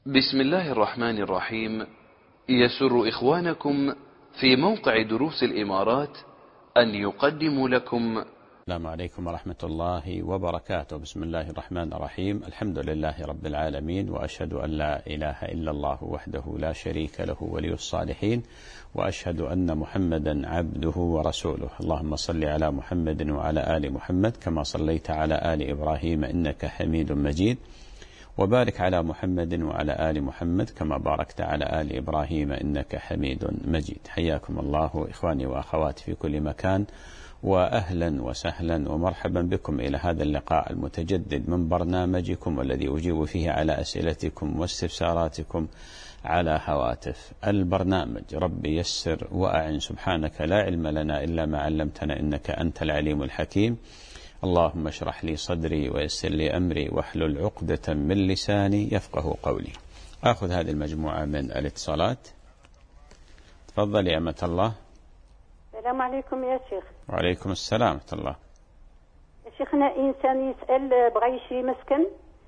بسم الله الرحمن الرحيم. يسر إخوانكم في موقع دروس الإمارات أن يقدموا لكم. السلام عليكم ورحمة الله وبركاته. بسم الله الرحمن الرحيم. الحمد لله رب العالمين، وأشهد أن لا إله إلا الله وحده لا شريك له ولي الصالحين، وأشهد أن محمدا عبده ورسوله. اللهم صل على محمد وعلى آل محمد كما صليت على آل إبراهيم إنك حميد مجيد، وبارك على محمد وعلى آل محمد كما باركت على آل إبراهيم إنك حميد مجيد. حياكم الله إخواني وأخواتي في كل مكان، وأهلا وسهلا ومرحبا بكم إلى هذا اللقاء المتجدد من برنامجكم الذي أجيب فيه على أسئلتكم واستفساراتكم على هواتف البرنامج. رب يسر وأعن، سبحانك لا علم لنا إلا ما علمتنا إنك أنت العليم الحكيم. اللهم اشرح لي صدري ويسر لي أمري واحلل عقدة من لساني يفقه قولي. أخذ هذه المجموعة من الاتصالات. تفضل يا أمة الله. السلام عليكم يا شيخ. وعليكم السلام ورحمة الله. يا شيخنا، إنسان يسأل بغى يشري مسكن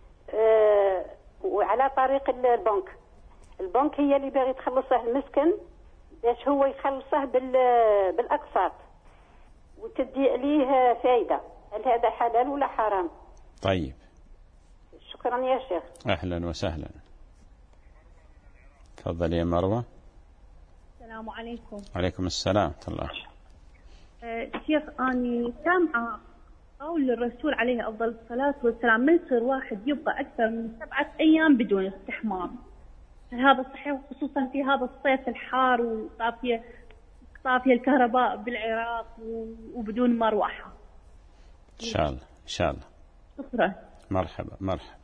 وعلى طريق البنك هي اللي باغي تخلصه المسكن باش هو يخلصه بالأقساط وتدي عليه فايدة. هل هذا حلال ولا حرام؟ طيب، شكرا يا شيخ. أهلا وسهلا. تفضل يا مروة. السلام عليكم. وعليكم السلام ورحمة الله. شيخ، أني سامعة قول الرسول عليه أفضل الصلاة والسلام: من يصير واحد يبقى أكثر من 7 أيام بدون استحمام. هل هذا صحيح، خصوصا في هذا الصيف الحار وطافية الكهرباء بالعراق وبدون مروحة؟ إن شاء الله إن شاء الله. شكرا. مرحبا مرحبا.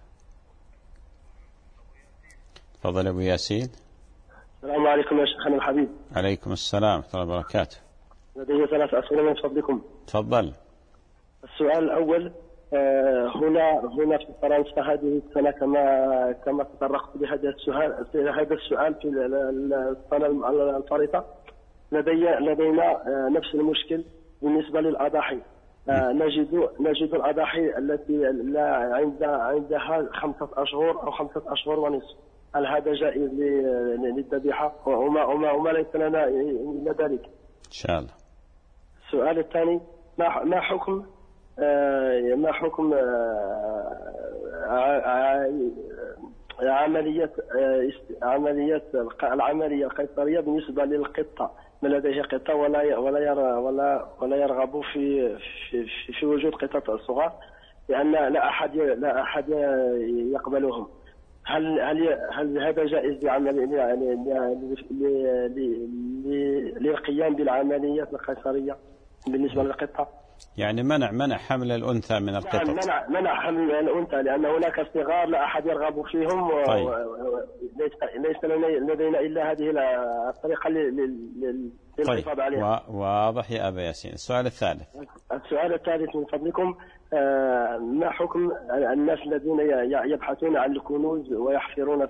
تفضل أبو ياسين. السلام عليكم يا شيخنا الحبيب. عليكم السلام ورحمة الله وبركاته. لدي 3 أسئلة من فضلكم. تفضل. السؤال الأول، هنا في فرنسا هذه السنة كما تطرقت بهذا السؤال في السنة الفارطة لدينا نفس المشكل بالنسبة للأضاحي. نجد الأضاحي التي عندها 5 أشهر أو 5 أشهر ونصف. هل هذا جائز للذبيحة وما ليس لنا إلا ذلك؟ إن شاء الله. السؤال الثاني، ما حكم العملية القيصرية بالنسبة للقطة من لديه قطة ولا يرغب في وجود قطط صغار، لأن لا أحد يقبلهم. هل هذا جائز للقيام بالعملية القيصرية بالنسبة للقطة؟ يعني منع حمل الأنثى من القطط. منع حمل الأنثى، لأن هناك صغار لا أحد يرغب فيهم. طيب. ليس لدينا إلا هذه الطريقة للحفاظ عليها. طيب، واضح يا أبا ياسين. السؤال الثالث من فضلكم، ما حكم الناس الذين يبحثون عن الكنوز ويحفرون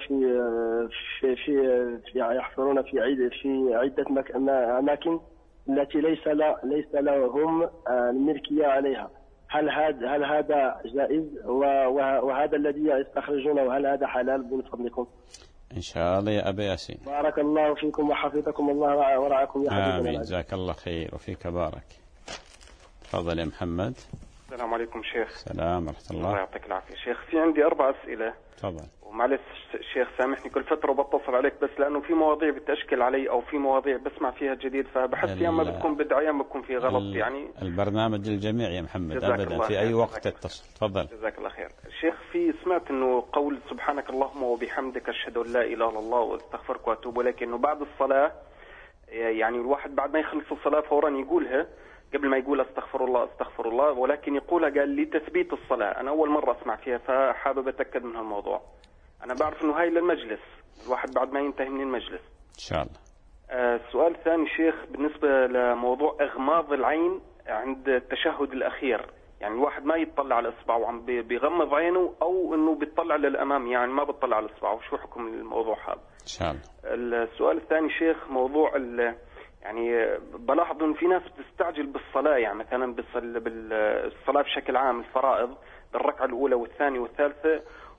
في عدة أماكن التي ليس لهم الملكية عليها؟ هل هذا جائز؟ وهذا الذي يستخرجونه هل هذا حلال من فضلكم؟ إن شاء الله يا أبا ياسين. بارك الله فيكم وحفظكم الله ورعاكم يا حبيبنا. آمين، جزاك الله خير وفيك بارك. تفضل يا محمد. السلام عليكم شيخ. السلام ورحمة الله. الله يعطيك العافية شيخ. في عندي 4 أسئلة. تفضل. ومعلش شيخ سامحني، كل فترة بتصل عليك بس لأنه في مواضيع بتشكل علي أو في مواضيع بسمع فيها جديد، فبحس يا اما بتكون بدعة يا اما بتكون في غلط. يعني البرنامج للجميع يا محمد، أبدا في أي وقت تتصل. تفضل. جزاك الله خير شيخ. سمعت إنه قول سبحانك اللهم وبحمدك أشهد أن لا إله إلا الله واستغفرك وأتوب إليك، إنه بعد الصلاة يعني الواحد بعد ما يخلص الصلاة فورا يقولها قبل ما يقول استغفر الله، ولكن يقولها قال لتثبيت الصلاة. أنا أول مرة أسمع فيها فحابب أتأكد من هالموضوع. أنا بعرف إنه هاي للمجلس، الواحد بعد ما ينتهي من المجلس. إن شاء الله. السؤال الثاني شيخ، بالنسبة لموضوع إغماض العين عند التشهد الأخير، يعني الواحد ما يتطلع على إصبعه وعم بيغمض عينه، أو إنه بيطلع للأمام يعني ما بيطلع على إصبعه، شو حكم الموضوع هذا؟ إن شاء الله. السؤال الثاني شيخ، موضوع يعني بلاحظ إن في ناس بتستعجل بالصلاة، يعني مثلا بالصلاة بشكل عام الفرائض بالركعة الأولى والثانية والثالثة،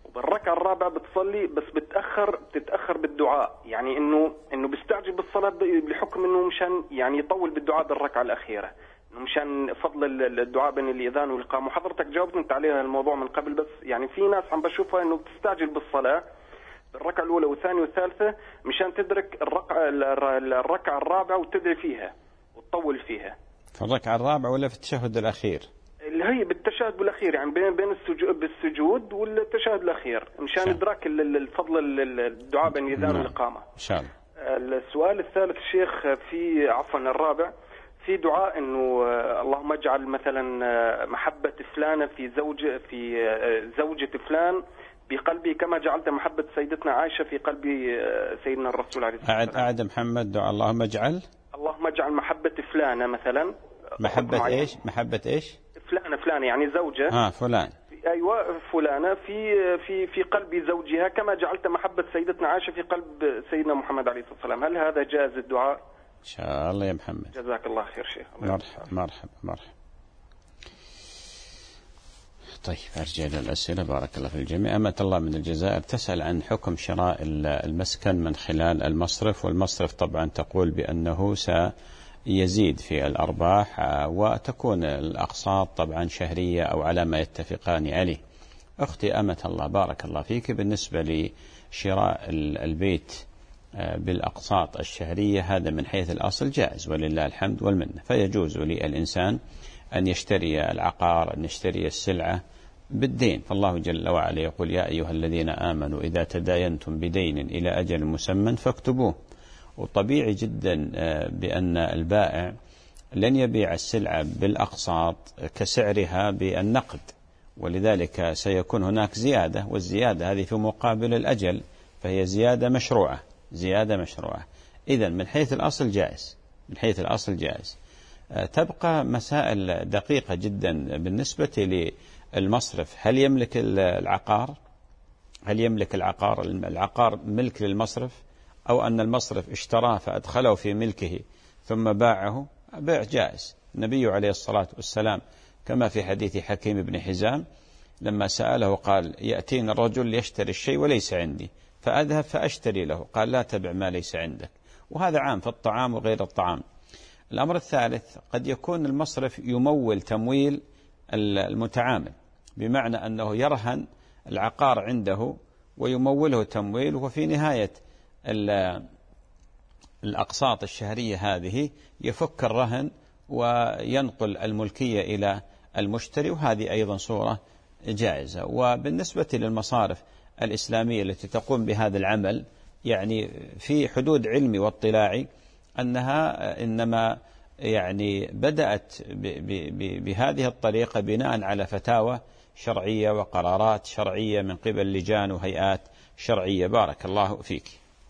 وبالركعة الرابعة بتصلي بس بتتأخر بالدعاء، يعني إنه بيستعجل بالصلاة بحكم إنه مشان يعني يطول بالدعاء بالركعة الأخيرة، إنه مشان فضل الدعاء بين الإذان والإقامة. وحضرتك جاوبت أنت عليها الموضوع من قبل، بس يعني في ناس عم بشوفها إنه بتستعجل بالصلاة بالركعة الأولى والثانية والثالثة مشان تدرك الركعة الرابعة وتدعي فيها وتطول فيها. في الركعة الرابعة ولا في التشهد الأخير؟ اللي هي بالتشهد الأخير، يعني بين بالسجود والتشهد الأخير مشان إدراك الفضل الدعاء بين الإذان والإقامة. إن شاء الله. السؤال الثالث الشيخ، الرابع في دعاء إنه اللهم اجعل مثلا محبة فلانة في زوجة فلان بقلبي كما جعلت محبة سيدتنا عائشة في قلب سيدنا الرسول عليه الصلاة والسلام. أعد محمد دعاء اللهم اجعل محبة فلانة مثلا. محبة إيش؟ محبة إيش؟ فلانة يعني زوجة. فلان. أيوة فلانة في قلب زوجها كما جعلت محبة سيدتنا عائشة في قلب سيدنا محمد عليه الصلاة والسلام. هل هذا جائز الدعاء؟ إن شاء الله يا محمد. جزاك الله خير شيخ. مرحبا. طيب أرجع للأسئلة. بارك الله في الجميع. أمة الله من الجزائر تسأل عن حكم شراء المسكن من خلال المصرف، والمصرف طبعا تقول بأنه سيزيد في الأرباح وتكون الأقساط طبعا شهرية أو على ما يتفقان عليه. أختي أمة الله بارك الله فيك، بالنسبة لشراء البيت بالأقساط الشهرية هذا من حيث الأصل جائز ولله الحمد والمنة، فيجوز للإنسان أن يشتري العقار، أن يشتري السلعة بالدين. فالله جل وعلا يقول يا أيها الذين آمنوا إذا تداينتم بدين إلى أجل مسمى فاكتبوه. وطبيعي جدا بأن البائع لن يبيع السلعة بالأقساط كسعرها بالنقد، ولذلك سيكون هناك زيادة، والزيادة هذه في مقابل الأجل، فهي زيادة مشروعة. إذن من حيث الأصل جائز. تبقى مسائل دقيقة جدا بالنسبة للمصرف. هل يملك العقار ملك للمصرف، أو أن المصرف اشتراه فأدخله في ملكه ثم باعه؟ بيع جائز. النبي عليه الصلاة والسلام كما في حديث حكيم بن حزام لما سأله قال يأتينا الرجل يشتري الشيء وليس عندي فأذهب فأشتري له، قال لا تبع ما ليس عندك. وهذا عام في الطعام وغير الطعام. الأمر الثالث قد يكون المصرف يمول تمويل المتعامل، بمعنى أنه يرهن العقار عنده ويموله تمويل، وفي نهاية الأقساط الشهرية هذه يفك الرهن وينقل الملكية إلى المشتري، وهذه أيضا صورة جائزة. وبالنسبة للمصارف الإسلامية التي تقوم بهذا العمل، يعني في حدود علمي واطلاعي أنها إنما يعني بدأت بهذه الطريقة بناء على فتاوى شرعية وقرارات شرعية من قبل لجان وهيئات شرعية. بارك الله فيك.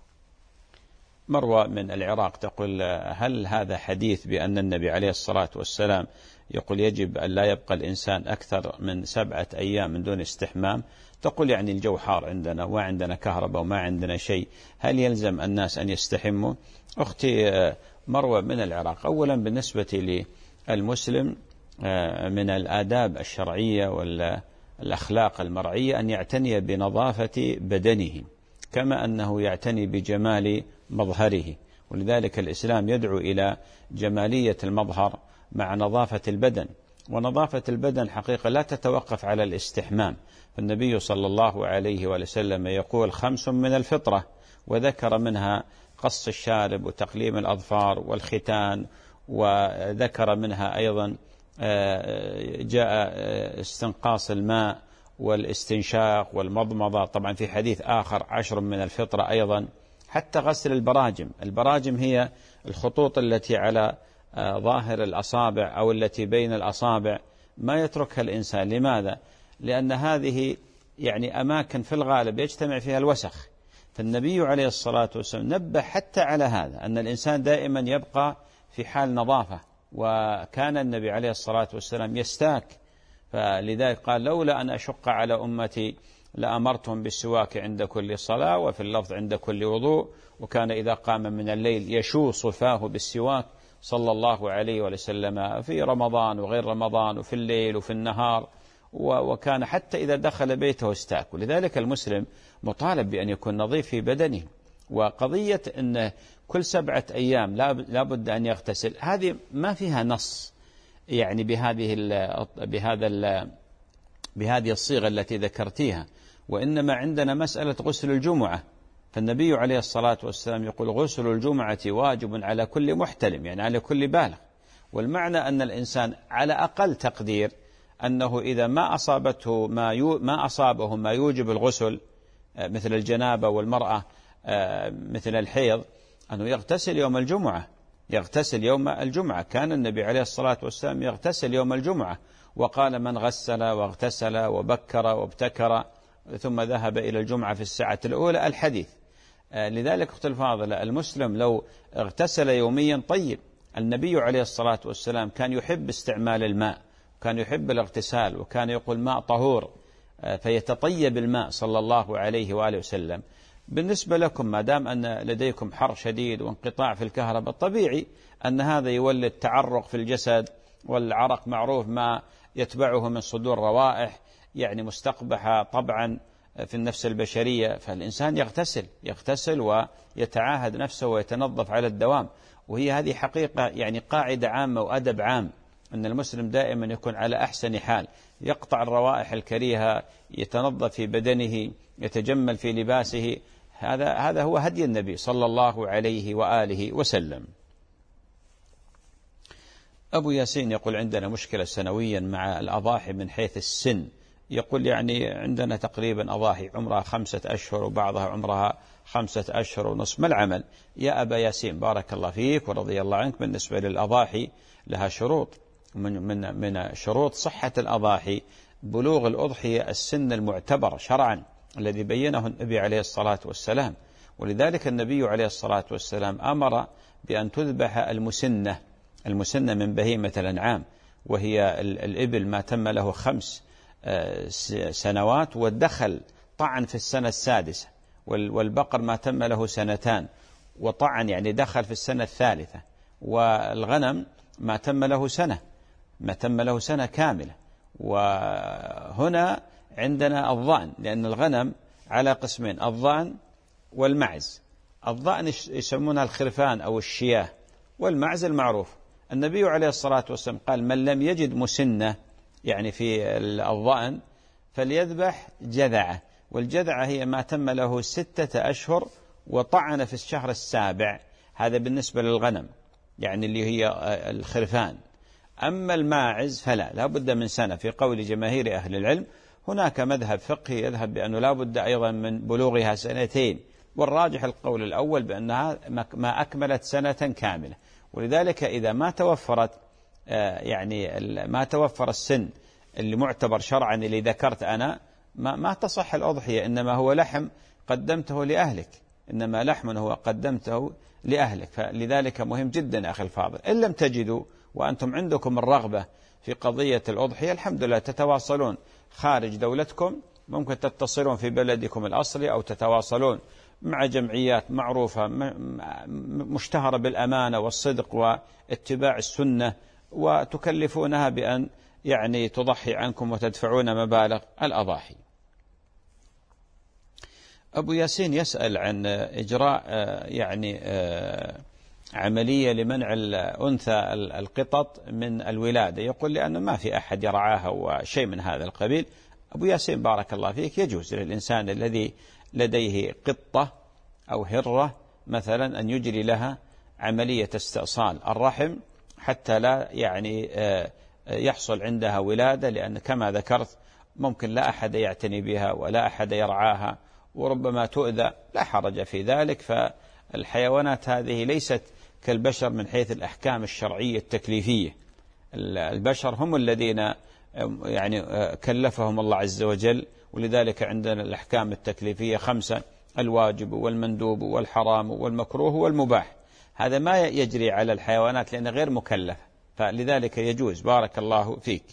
مروى من العراق تقول هل هذا حديث بأن النبي عليه الصلاة والسلام يقول يجب أن لا يبقى الإنسان أكثر من 7 أيام من دون استحمام؟ تقول يعني الجو حار عندنا وعندنا كهرباء وما عندنا شيء، هل يلزم الناس أن يستحموا؟ أختي مروى من العراق، أولا بالنسبة للمسلم من الآداب الشرعية والأخلاق المرعية أن يعتني بنظافة بدنه كما أنه يعتني بجمال مظهره، ولذلك الإسلام يدعو إلى جمالية المظهر مع نظافة البدن. ونظافة البدن حقيقة لا تتوقف على الاستحمام، فالنبي صلى الله عليه وسلم يقول 5 من الفطرة، وذكر منها قص الشارب وتقليم الأظفار والختان، وذكر منها أيضا جاء استنقاص الماء والاستنشاق والمضمضة. طبعا في حديث آخر 10 من الفطرة أيضا. حتى غسل البراجم هي الخطوط التي على ظاهر الأصابع أو التي بين الأصابع ما يتركها الإنسان. لماذا؟ لأن هذه يعني أماكن في الغالب يجتمع فيها الوسخ، فالنبي عليه الصلاة والسلام نبه حتى على هذا، أن الإنسان دائما يبقى في حال نظافة، وكان النبي عليه الصلاة والسلام يستاك، فلذلك قال لولا أن أشق على أمتي لأمرتهم بالسواك عند كل صلاة، وفي اللفظ عند كل وضوء، وكان إذا قام من الليل يشوص فاه بالسواك صلى الله عليه وسلم في رمضان وغير رمضان وفي الليل وفي النهار. وكان حتى إذا دخل بيته استاك. ولذلك المسلم مطالب بأن يكون نظيف في بدنه. وقضية أن كل 7 أيام لا بد أن يغتسل، هذه ما فيها نص يعني بهذه الصيغة التي ذكرتيها، وإنما عندنا مسألة غسل الجمعة، فالنبي عليه الصلاة والسلام يقول غسل الجمعة واجب على كل محتلم، يعني على كل بالغ. والمعنى أن الإنسان على أقل تقدير أنه إذا ما أصابه ما يوجب الغسل مثل الجنابة والمرأة مثل الحيض، أنه يغتسل يوم الجمعة. يغتسل يوم الجمعة. كان النبي عليه الصلاة والسلام يغتسل يوم الجمعة، وقال من غسل واغتسل وبكر وابتكر ثم ذهب إلى الجمعة في الساعة الأولى الحديث. لذلك أخت الفاضلة، المسلم لو اغتسل يوميا طيب. النبي عليه الصلاة والسلام كان يحب استعمال الماء، كان يحب الاغتسال، وكان يقول ماء طهور، فيتطيب الماء صلى الله عليه وآله وسلم. بالنسبة لكم ما دام أن لديكم حر شديد وانقطاع في الكهرباء، الطبيعي أن هذا يولد تعرق في الجسد، والعرق معروف ما يتبعه من صدور روائح يعني مستقبحة طبعا في النفس البشرية. فالإنسان يغتسل ويتعاهد نفسه ويتنظف على الدوام. وهي هذه حقيقة يعني قاعدة عامة وأدب عام، أن المسلم دائما يكون على أحسن حال، يقطع الروائح الكريهة، يتنظف في بدنه، يتجمل في لباسه. هذا هو هدي النبي صلى الله عليه وآله وسلم. أبو ياسين يقول عندنا مشكلة سنويا مع الأضاحي من حيث السن. يقول يعني عندنا تقريبا أضاحي عمرها 5 أشهر وبعضها عمرها 5 أشهر ونصف. ما العمل يا أبا ياسين؟ بارك الله فيك ورضي الله عنك. بالنسبة للأضاحي لها شروط، من شروط صحة الأضاحي بلوغ الأضحية السن المعتبر شرعا الذي بينه النبي عليه الصلاة والسلام. ولذلك النبي عليه الصلاة والسلام أمر بأن تذبح المسنة من بهيمة الأنعام، وهي الإبل ما تم له 5 سنوات، والدخل طعن في السنة 6، والبقر ما تم له 2 وطعن يعني دخل في السنة 3، والغنم ما تم له سنة كاملة. وهنا عندنا الضأن، لأن الغنم على قسمين، الضأن والمعز. الضأن يسمونها الخرفان أو الشياه، والمعز المعروف. النبي عليه الصلاة والسلام قال من لم يجد مسنة يعني في الضأن فليذبح جذعة، والجذعة هي ما تم له 6 أشهر وطعن في الشهر 7. هذا بالنسبة للغنم يعني اللي هي الخرفان. أما الماعز فلا بد من سنة في قول جماهير أهل العلم. هناك مذهب فقهي يذهب بأنه لا بد أيضا من بلوغها 2، والراجح القول الأول بأنها ما أكملت سنة كاملة. ولذلك إذا ما توفر السن اللي معتبر شرعا اللي ذكرت أنا، ما تصح الأضحية، إنما هو لحم قدمته لأهلك، إنما لحم هو قدمته لأهلك. فلذلك مهم جدا أخي الفاضل. إن لم تجدوا وأنتم عندكم الرغبة في قضية الأضحية، الحمد لله تتواصلون خارج دولتكم، ممكن تتصلون في بلدكم الأصلي أو تتواصلون مع جمعيات معروفة مشتهرة بالأمانة والصدق واتباع السنة، وتكلفونها بأن يعني تضحي عنكم وتدفعون مبالغ الأضاحي. أبو ياسين يسأل عن إجراء عملية لمنع الأنثى القطط من الولادة. يقول لأنه ما في أحد يرعاها وشيء من هذا القبيل. أبو ياسين بارك الله فيك، يجوز للإنسان الذي لديه قطة أو هرة مثلا أن يجري لها عملية استئصال الرحم حتى لا يحصل عندها ولادة، لأن كما ذكرت ممكن لا أحد يعتني بها ولا أحد يرعاها وربما تؤذى، لا حرج في ذلك. فالحيوانات هذه ليست كالبشر من حيث الأحكام الشرعية التكليفية. البشر هم الذين كلفهم الله عز وجل، ولذلك عندنا الأحكام التكليفية 5: الواجب والمندوب والحرام والمكروه والمباح. هذا ما يجري على الحيوانات لأنه غير مكلف، فلذلك يجوز. بارك الله فيك.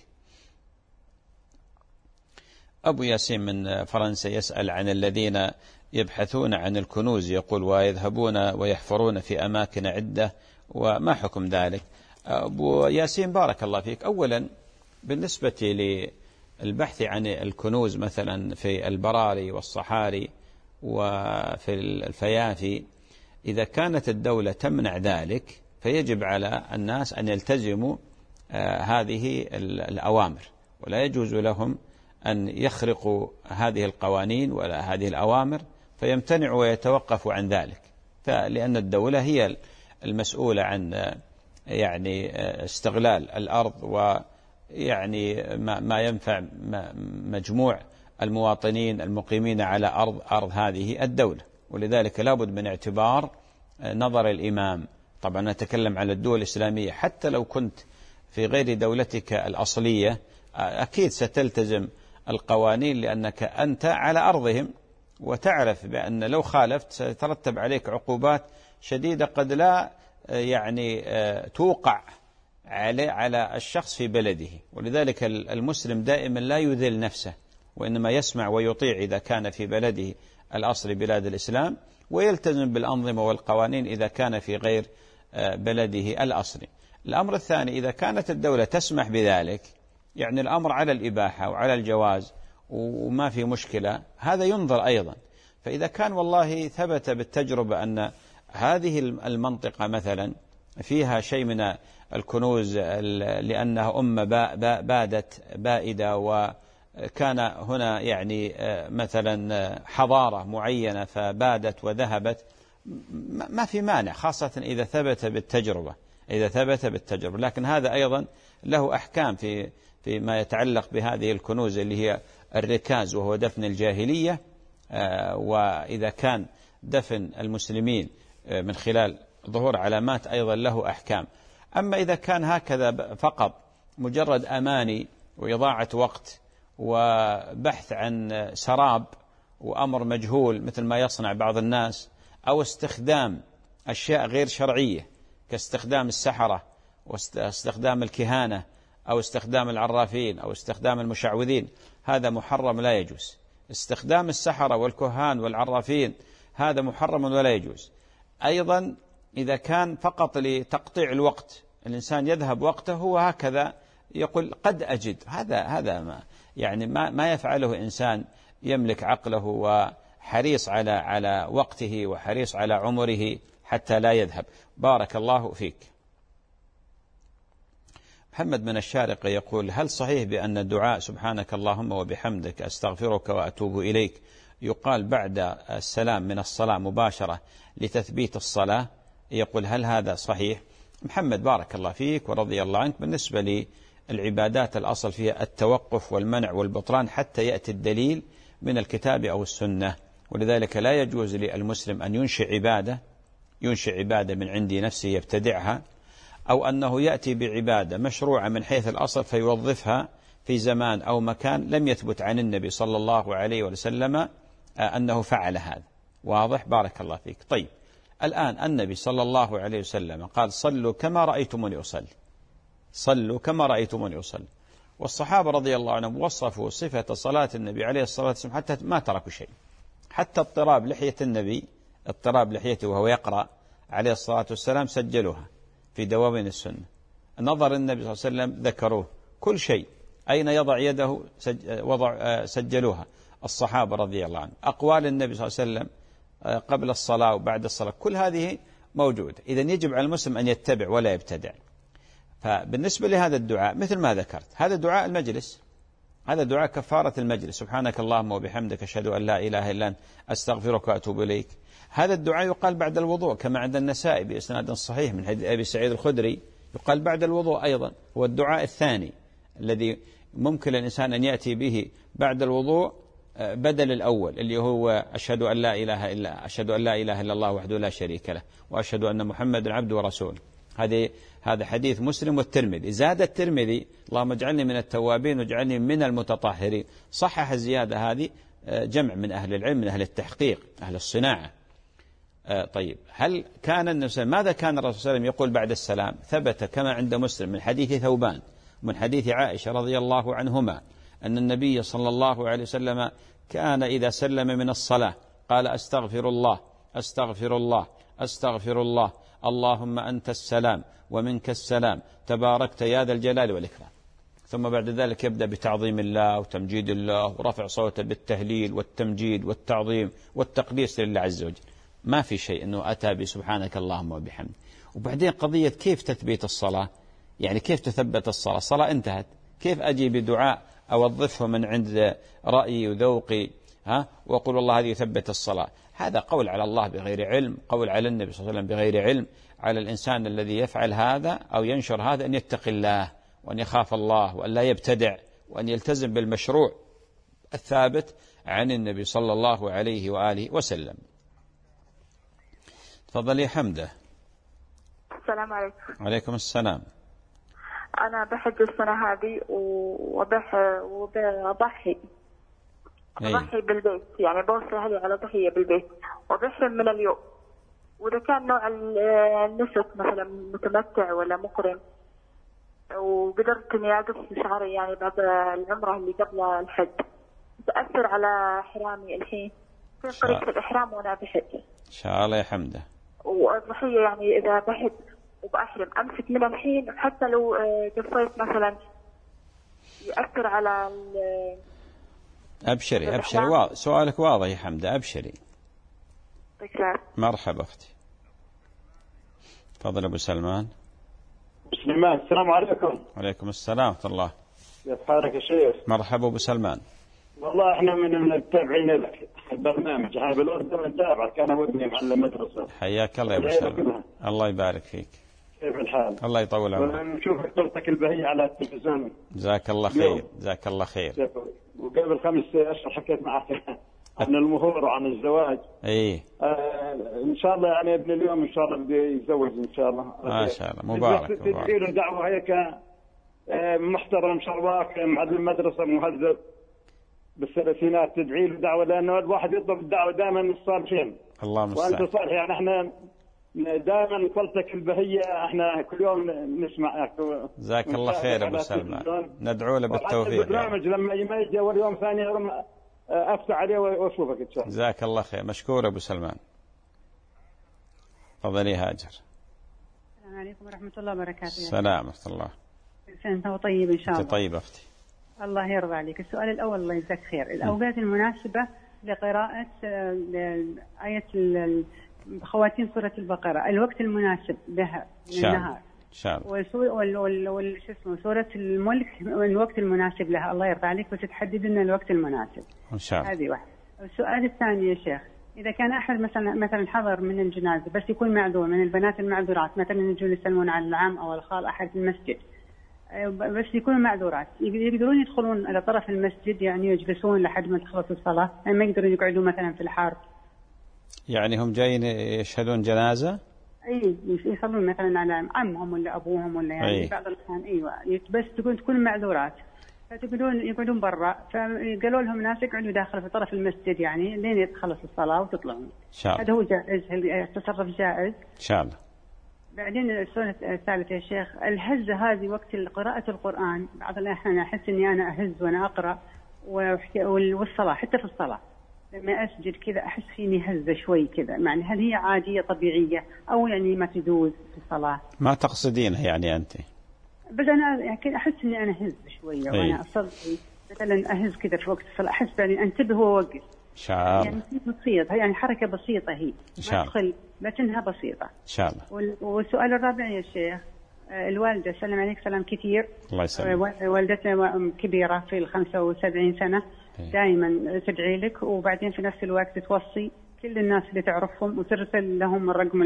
أبو ياسين من فرنسا يسأل عن الذين يبحثون عن الكنوز، يقول ويذهبون ويحفرون في أماكن عدة، وما حكم ذلك؟ أبو ياسين بارك الله فيك، أولا بالنسبة البحث عن الكنوز مثلا في البراري والصحاري وفي الفيافي، إذا كانت الدولة تمنع ذلك فيجب على الناس أن يلتزموا هذه الأوامر، ولا يجوز لهم أن يخرقوا هذه القوانين ولا هذه الأوامر فيمتنعوا ويتوقفوا عن ذلك، لأن الدولة هي المسؤولة عن يعني استغلال الأرض ويعني ما ينفع مجموع المواطنين المقيمين على أرض هذه الدولة. ولذلك لابد من اعتبار نظر الإمام. طبعا نتكلم على الدول الإسلامية، حتى لو كنت في غير دولتك الأصلية أكيد ستلتزم القوانين، لأنك أنت على أرضهم، وتعرف بأن لو خالفت ستترتب عليك عقوبات شديدة قد لا يعني توقع على الشخص في بلده. ولذلك المسلم دائما لا يذل نفسه، وإنما يسمع ويطيع إذا كان في بلده الأصل بلاد الإسلام، ويلتزم بالأنظمة والقوانين إذا كان في غير بلده الأصلي. الأمر الثاني، إذا كانت الدولة تسمح بذلك، يعني الأمر على الإباحة وعلى الجواز وما في مشكلة، هذا ينظر أيضا. فإذا كان والله ثبت بالتجربة أن هذه المنطقة مثلا فيها شيء من الكنوز لأنها بادت بائدة، وكان هنا يعني مثلا حضارة معينة فبادت وذهبت، ما في مانع، خاصة إذا ثبت بالتجربة، لكن هذا أيضا له أحكام في ما يتعلق بهذه الكنوز اللي هي الركاز، وهو دفن الجاهلية. وإذا كان دفن المسلمين من خلال ظهور علامات أيضا له أحكام. أما إذا كان هكذا فقط مجرد أماني وإضاعة وقت وبحث عن سراب وأمر مجهول مثل ما يصنع بعض الناس، أو استخدام أشياء غير شرعية كاستخدام السحرة واستخدام الكهانة أو استخدام العرافين أو استخدام المشعوذين، هذا محرم لا يجوز. استخدام السحرة والكهان والعرافين هذا محرم ولا يجوز. أيضا إذا كان فقط لتقطيع الوقت، الإنسان يذهب وقته هو هكذا يقول قد أجد، هذا ما يفعله إنسان يملك عقله وحريص على وقته وحريص على عمره حتى لا يذهب. بارك الله فيك. محمد من الشارقة يقول: هل صحيح بأن الدعاء سبحانك اللهم وبحمدك أستغفرك وأتوب إليك يقال بعد السلام من الصلاة مباشرة لتثبيت الصلاة؟ يقول: هل هذا صحيح؟ محمد بارك الله فيك ورضي الله عنك، بالنسبة للعبادات الأصل فيها التوقف والمنع والبطلان حتى يأتي الدليل من الكتاب أو السنة، ولذلك لا يجوز للمسلم أن ينشئ عبادة من عند نفسه يبتدعها، أو أنه يأتي بعبادة مشروعة من حيث الأصل فيوظفها في زمان أو مكان لم يثبت عن النبي صلى الله عليه وسلم أنه فعل هذا. واضح؟ بارك الله فيك. طيب، الآن النبي صلى الله عليه وسلم قال: صلوا كما رأيتموني أصلي، صلوا كما رأيتموني أصلي. والصحابة رضي الله عنهم وصفوا صفة صلاة النبي عليه الصلاة والسلام حتى ما تركوا شيء، حتى اضطراب لحية النبي، اضطراب لحيته وهو يقرأ عليه الصلاة والسلام سجلوها في دواوين السنة. نظر النبي صلى الله عليه وسلم ذكروه، كل شيء أين يضع يده سجلوها الصحابة رضي الله عنهم. أقوال النبي صلى الله عليه وسلم قبل الصلاة وبعد الصلاة كل هذه موجودة. إذن يجب على المسلم أن يتبع ولا يبتدع. فبالنسبة لهذا الدعاء مثل ما ذكرت، هذا دعاء المجلس، هذا دعاء كفارة المجلس، سبحانك اللهم وبحمدك أشهد أن لا إله إلا أنت أستغفرك وأتوب إليك. هذا الدعاء يقال بعد الوضوء كما عند النسائي بإسناد صحيح من حديث أبي سعيد الخدري، يقال بعد الوضوء أيضا. هو الدعاء الثاني الذي ممكن الإنسان أن يأتي به بعد الوضوء بدل الأول اللي هو أشهد أن لا إله إلا الله وحده لا شريك له وأشهد أن محمدا عبده ورسوله. هذا حديث مسلم والترمذي. زاد الترمذي: اللهم اجعلني من التوابين واجعلني من المتطهرين. صحح الزيادة هذه جمع من أهل العلم من أهل التحقيق أهل الصناعة. طيب، هل كان النبي ماذا كان الرسول صلى الله عليه وسلم يقول بعد السلام؟ ثبت كما عند مسلم من حديث ثوبان من حديث عائشة رضي الله عنهما أن النبي صلى الله عليه وسلم كان إذا سلم من الصلاة قال: أستغفر الله أستغفر الله أستغفر الله اللهم أنت السلام ومنك السلام تباركت يا ذا الجلال والإكرام. ثم بعد ذلك يبدأ بتعظيم الله وتمجيد الله ورفع صوته بالتهليل والتمجيد والتعظيم والتقديس لله عز وجل. ما في شيء أنه أتى بسبحانك اللهم وبحمد. وبعدين قضية كيف تثبيت الصلاة، يعني كيف تثبت الصلاة؟ الصلاة انتهت، كيف أجي بدعاء أوظفه من عند رأيي وذوقي وأقول الله هذه يثبت الصلاة؟ هذا قول على الله بغير علم، قول على النبي صلى الله عليه وسلم بغير علم. على الإنسان الذي يفعل هذا أو ينشر هذا أن يتقي الله وأن يخاف الله وأن لا يبتدع وأن يلتزم بالمشروع الثابت عن النبي صلى الله عليه وآله وسلم. تفضلي حمدة. السلام عليكم. وعليكم السلام. أنا بحج السنة هذه وبضحي بالبيت، يعني بوصي أهلي على ضحية بالبيت وبحرم من اليوم. وإذا كان نوع النسك مثلا متمتع ولا مقرن، وقدرت إني أقص شعري يعني بعد العمرة اللي قبل الحج، تأثر على إحرامي الحين في طريقة الإحرام وأنا بحج؟ إن شاء الله يا حمدة. والضحية يعني إذا بحج وبأحرم أمسك من الحين حتى لو قصيت مثلا يأثر على أبشري سؤالك واضح يا حمدة، أبشري. مرحبا أختي. تفضل أبو سلمان. سليمان. السلام عليكم. وعليكم السلام ورحمة الله. كيف حالك يا شيخ؟ مرحبا أبو سلمان. والله احنا من المتابعين لك البرنامج، انا بالأردن متابعك انا وابني معلم مدرسة. حياك الله يا أبو سلمان. الله يبارك فيك. كيف الحال؟ الله يطول عمرك. نشوفك طلتك البهية على التلفزيون. جزاك الله خير. جزاك الله خير. وقبل 5 أشهر حكيت معك عن المهور وعن الزواج. ايه ان شاء الله يعني ابن اليوم ان شاء الله بده يتزوج ان شاء الله. ما شاء الله. مبارك. تدعي له دعوه هيك محترم شرواك معلم مدرسه مهذب بالثلاثينات، تدعي له دعوه، لانه الواحد يطلب الدعوه دائما من الصالحين. الله المستعان. وانت صالح، يعني احنا دائما قلتك البهيه احنا كل يوم نسمعك. جزاك الله خير ابو سلمان. ندعو له بالتوفيق. البرنامج لما يجي اول يوم ثاني يوم افتح عليه واشوفك ان شاء الله. جزاك الله خير. مشكور ابو سلمان. تفضلي هاجر. السلام عليكم ورحمه الله وبركاته. السلام ورحمه الله. انت طيب ان شاء الله. انت طيبه اختي. الله يرضى عليك. السؤال الاول الله يجزاك خير، الاوقات المناسبه لقراءه ايه خواتيم سوره البقره، الوقت المناسب لها من النهار ان شاء الله. سوره الملك الوقت المناسب لها، الله يرضى عليك وتتحدد لنا الوقت المناسب ان شاء الله. هذه واحده. السؤال الثاني يا شيخ، اذا كان احد مثلا حضر من الجنازه بس يكون معذور، من البنات المعذورات مثلا يجون يسلمون على العم او الخال احد في المسجد، بس يكونوا معذورات، يقدرون يدخلون على طرف المسجد يعني يجلسون لحد ما تخلص الصلاه، يعني ما يقدرون يقعدوا مثلا في الحار؟ يعني هم جايين يشهدون جنازه؟ اي يصلون مثلا على عمهم ولا ابوهم ولا يعني بعض الاحيان ايوه، بس تكون معذورات فتقولون يقعدون برا، فقالوا لهم ناس يقعدوا داخل في طرف المسجد يعني لين تخلص الصلاه وتطلعون. ان شاء الله. هذا هو جائز؟ التصرف جائز؟ ان شاء الله. بعدين السؤال الثالث يا شيخ، الهزه هذه وقت قراءه القران، بعض الاحيان احس اني انا اهز وانا اقرا، والصلاه حتى في الصلاه لما أسجد كذا أحس فيني هزة شوي كذا، يعني هل هي عادية طبيعية أو يعني ما تجوز في الصلاة؟ ما تقصدينها يعني أنت؟ بس أنا يعني أحس إني أنا هز شوية وأنا أصلي مثلا أهز كذا في وقت الصلاة، أحس بعدين أنتبه وأوقف. إن شاء الله. يعني بسيطة، يعني حركة بسيطة هي. إن شاء الله. لكنها بسيطة. إن شاء الله. والسؤال الرابع يا شيخ، الوالدة سلم عليك سلام كثير. الله يسلمك. والدتنا كبيرة في 75 سنة. دائما تدعي لك، وبعدين في نفس الوقت توصي كل الناس اللي تعرفهم وترسل لهم الرقم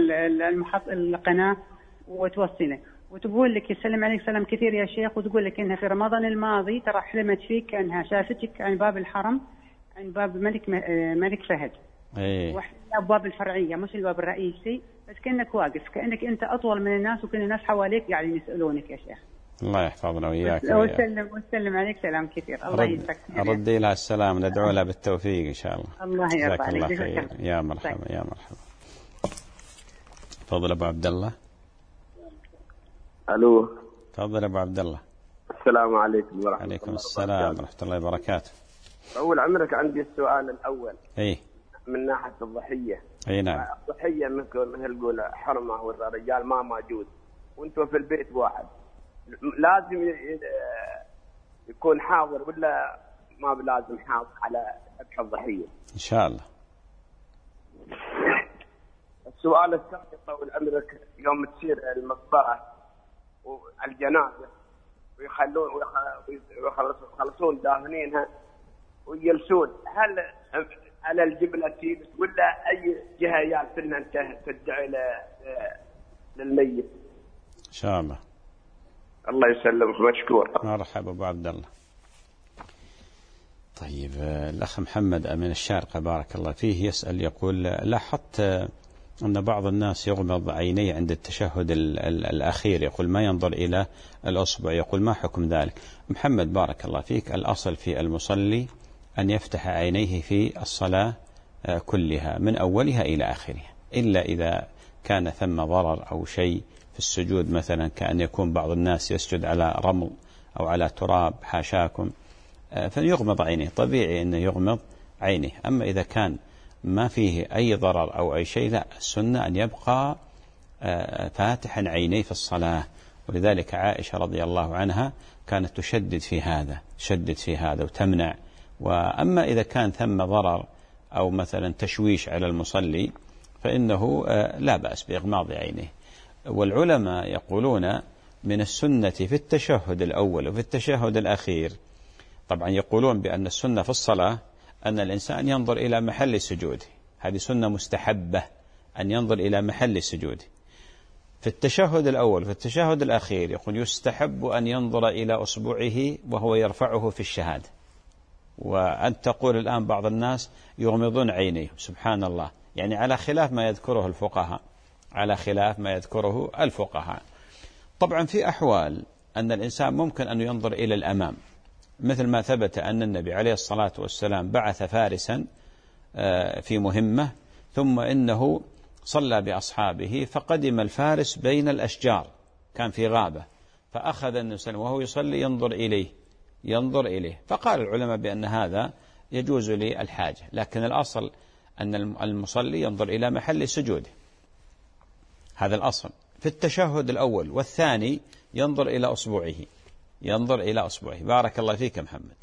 القناة وتوصي لك وتقول لك يسلم عليك سلام كثير يا شيخ، وتقول لك انها في رمضان الماضي ترى حلمت فيك كانها شافتك عن باب الحرم، عن باب ملك فهد. واحد الابواب الفرعيه مش الباب الرئيسي، بس كانك واقف، كانك انت اطول من الناس وكل الناس حواليك قاعدين يسالونك يا شيخ. الله يحفظنا وإياك. وسلم عليك سلام كثير. الله يجزاك خير. ردي لها السلام، ندعو لها بالتوفيق إن شاء الله. الله يرضى عليك. جزاك الله خير. يا مرحبا يا مرحبا. تفضل أبو عبد الله. ألو. تفضل أبو عبد الله. السلام عليكم ورحمة الله. عليكم السلام ورحمة الله وبركاته. أول عمرك عندي السؤال الأول. إيه. من ناحية الضحية. أي نعم. الضحية مثل قول حرمة والرجال ما موجود وأنتوا في البيت واحد، لازم يكون حاضر ولا ما بلازم حاضر على ذبح الضحية؟ إن شاء الله. السؤال الثاني طول عمرك، يوم تصير المقبرة والجنازة ويخلصون دافنينها ويجلسون، هل على الجبلة تيبس ولا أي جهة يالسنا أنت تدعي للميت؟ إن شاء الله. الله يسلمك، مشكور. مرحبا أبو عبد الله. طيب الأخ محمد من الشارقة بارك الله فيه يسأل يقول: لاحظت أن بعض الناس يغمض عينيه عند التشهد الأخير، يقول ما ينظر إلى الأصبع، يقول ما حكم ذلك؟ محمد بارك الله فيك، الأصل في المصلي أن يفتح عينيه في الصلاة كلها من أولها إلى آخرها، إلا إذا كان ثم ضرر أو شيء في السجود، مثلا كأن يكون بعض الناس يسجد على رمل أو على تراب حاشاكم، فيغمض عينيه، طبيعي أنه يغمض عينيه. أما إذا كان ما فيه أي ضرر أو أي شيء، لا، السنة أن يبقى فاتحا عينيه في الصلاة. ولذلك عائشة رضي الله عنها كانت تشدد في هذا وتمنع. وأما إذا كان ثم ضرر أو مثلا تشويش على المصلي فإنه لا بأس بإغماض عينيه. والعلماء يقولون من السنة في التشهد الأول وفي التشهد الأخير، طبعا يقولون بأن السنة في الصلاة أن الإنسان ينظر إلى محل سجوده، هذه سنة مستحبة أن ينظر إلى محل سجوده. في التشهد الأول وفي التشهد الأخير يقول يستحب أن ينظر إلى أصبعه وهو يرفعه في الشهادة. وأن تقول الآن بعض الناس يغمضون عينيهم، سبحان الله، يعني على خلاف ما يذكره الفقهاء، طبعا في أحوال أن الإنسان ممكن أن ينظر إلى الأمام، مثل ما ثبت أن النبي عليه الصلاة والسلام بعث فارسا في مهمة، ثم إنه صلى بأصحابه فقدم الفارس بين الأشجار، كان في غابة، فأخذ النبي صلى الله عليه وسلم وهو يصلي ينظر إليه، فقال العلماء بأن هذا يجوز للحاجة، لكن الأصل أن المصلي ينظر إلى محل سجوده، هذا الأصل. في التشهد الأول والثاني ينظر إلى أصبعه. بارك الله فيك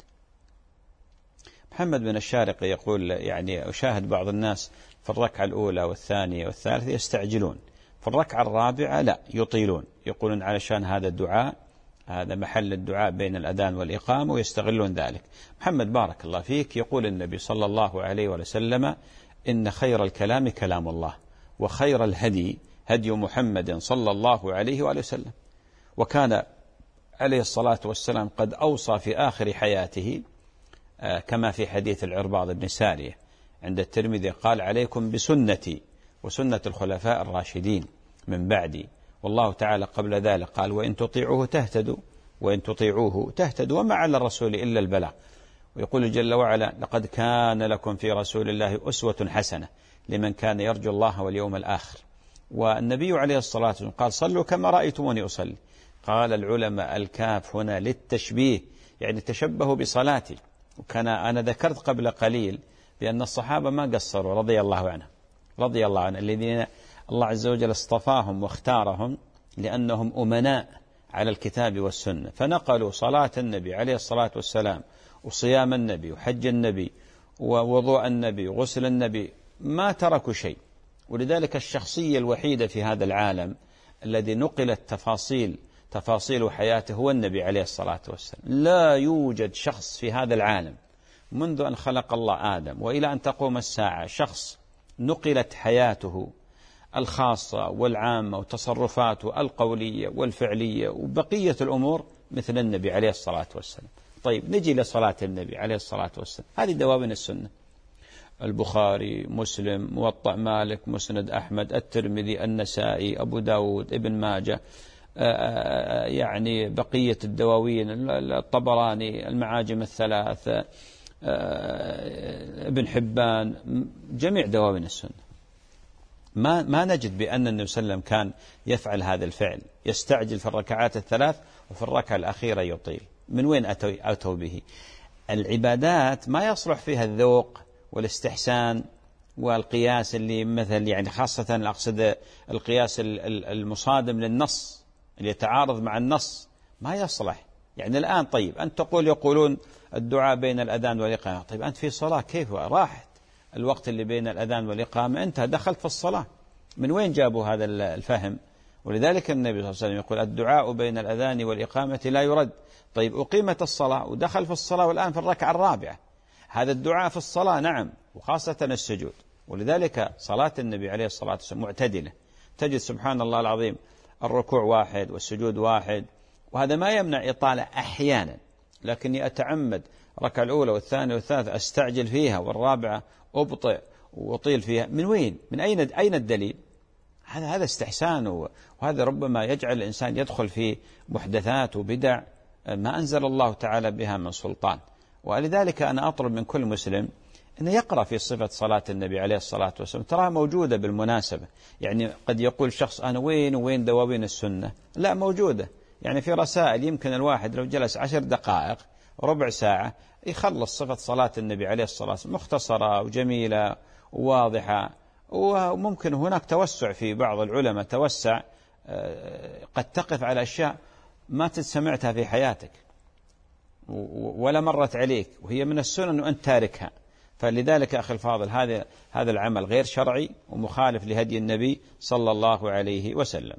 محمد من الشارقة يقول يعني أشاهد بعض الناس في الركعة الأولى والثانية والثالثة يستعجلون، في الركعة الرابعة لا، يطيلون، يقولون علشان هذا الدعاء، هذا محل الدعاء بين الأذان والإقامة، ويستغلون ذلك. محمد بارك الله فيك، يقول النبي صلى الله عليه وسلم: إن خير الكلام كلام الله، وخير الهدي هدي محمد صلى الله عليه وسلم. وكان عليه الصلاة والسلام قد أوصى في آخر حياته كما في حديث العرباض بن سارية عند الترمذي، قال: عليكم بسنتي وسنة الخلفاء الراشدين من بعدي. والله تعالى قبل ذلك قال: وإن تطيعوه تهتدوا وما على الرسول إلا البلاغ. ويقول جل وعلا: لقد كان لكم في رسول الله أسوة حسنة لمن كان يرجو الله واليوم الآخر. والنبي عليه الصلاة والسلام قال: صلوا كما رأيتموني أصلي. قال العلماء: الكاف هنا للتشبيه، يعني تشبهوا بصلاتي. وكان أنا ذكرت قبل قليل بأن الصحابة ما قصروا رضي الله عنهم، الذين الله عز وجل اصطفاهم واختارهم لأنهم أمناء على الكتاب والسنة، فنقلوا صلاة النبي عليه الصلاة والسلام وصيام النبي وحج النبي ووضوء النبي وغسل النبي، ما تركوا شيء. ولذلك الشخصية الوحيدة في هذا العالم الذي نقلت تفاصيل حياته هو النبي عليه الصلاة والسلام. لا يوجد شخص في هذا العالم منذ أن خلق الله آدم وإلى أن تقوم الساعة شخص نقلت حياته الخاصة والعامة وتصرفاته القولية والفعلية وبقية الأمور مثل النبي عليه الصلاة والسلام. طيب نجي لصلاة النبي عليه الصلاة والسلام، هذه دواوين السنة: البخاري، مسلم، موطأ مالك، مسند أحمد، الترمذي، النسائي، أبو داود، ابن ماجه، يعني بقية الدواوين، الطبراني، المعاجم الثلاث، ابن حبان، جميع دواوين السنة. ما نجد بأن النبي صلى الله عليه وسلم كان يفعل هذا الفعل، يستعجل في الركعات الثلاث وفي الركعة الأخيرة يطيل. من وين أتوا به؟ العبادات ما يصلح فيها الذوق والاستحسان والقياس اللي مثل، يعني خاصة أقصد القياس المصادم للنص اللي يتعارض مع النص، ما يصلح. يعني الآن طيب أنت يقولون الدعاء بين الأذان والإقامة، طيب أنت في صلاة كيف راحت الوقت اللي بين الأذان والإقامة أنت دخلت في الصلاة؟ من وين جابوا هذا الفهم؟ ولذلك النبي صلى الله عليه وسلم يقول الدعاء بين الأذان والإقامة لا يرد. طيب أقيمت الصلاة ودخل في الصلاة والآن في الركعة الرابعة، هذا الدعاء في الصلاة نعم، وخاصة السجود. ولذلك صلاة النبي عليه الصلاة والسلام معتدلة، تجد سبحان الله العظيم الركوع واحد والسجود واحد، وهذا ما يمنع إطالة أحيانا، لكني أتعمد ركعة الأولى والثانية والثالثة أستعجل فيها، والرابعة أبطئ وأطيل فيها. من وين؟ من أين الدليل؟ هذا استحسان، وهذا ربما يجعل الإنسان يدخل في محدثات وبدع ما أنزل الله تعالى بها من سلطان. ولذلك أنا أطلب من كل مسلم أن يقرأ في صفة صلاة النبي عليه الصلاة والسلام، تراها موجودة بالمناسبة. يعني قد يقول شخص أنا وين دواوين السنة؟ لا، موجودة. يعني في رسائل يمكن الواحد لو جلس 10 دقائق ربع ساعة يخلص صفة صلاة النبي عليه الصلاة والسلام، مختصرة وجميلة وواضحة. وممكن هناك توسع في بعض العلماء، توسع قد تقف على أشياء ما سمعتها في حياتك ولا مرت عليك، وهي من السنن وأنت تاركها. فلذلك أخي الفاضل هذا العمل غير شرعي ومخالف لهدي النبي صلى الله عليه وسلم.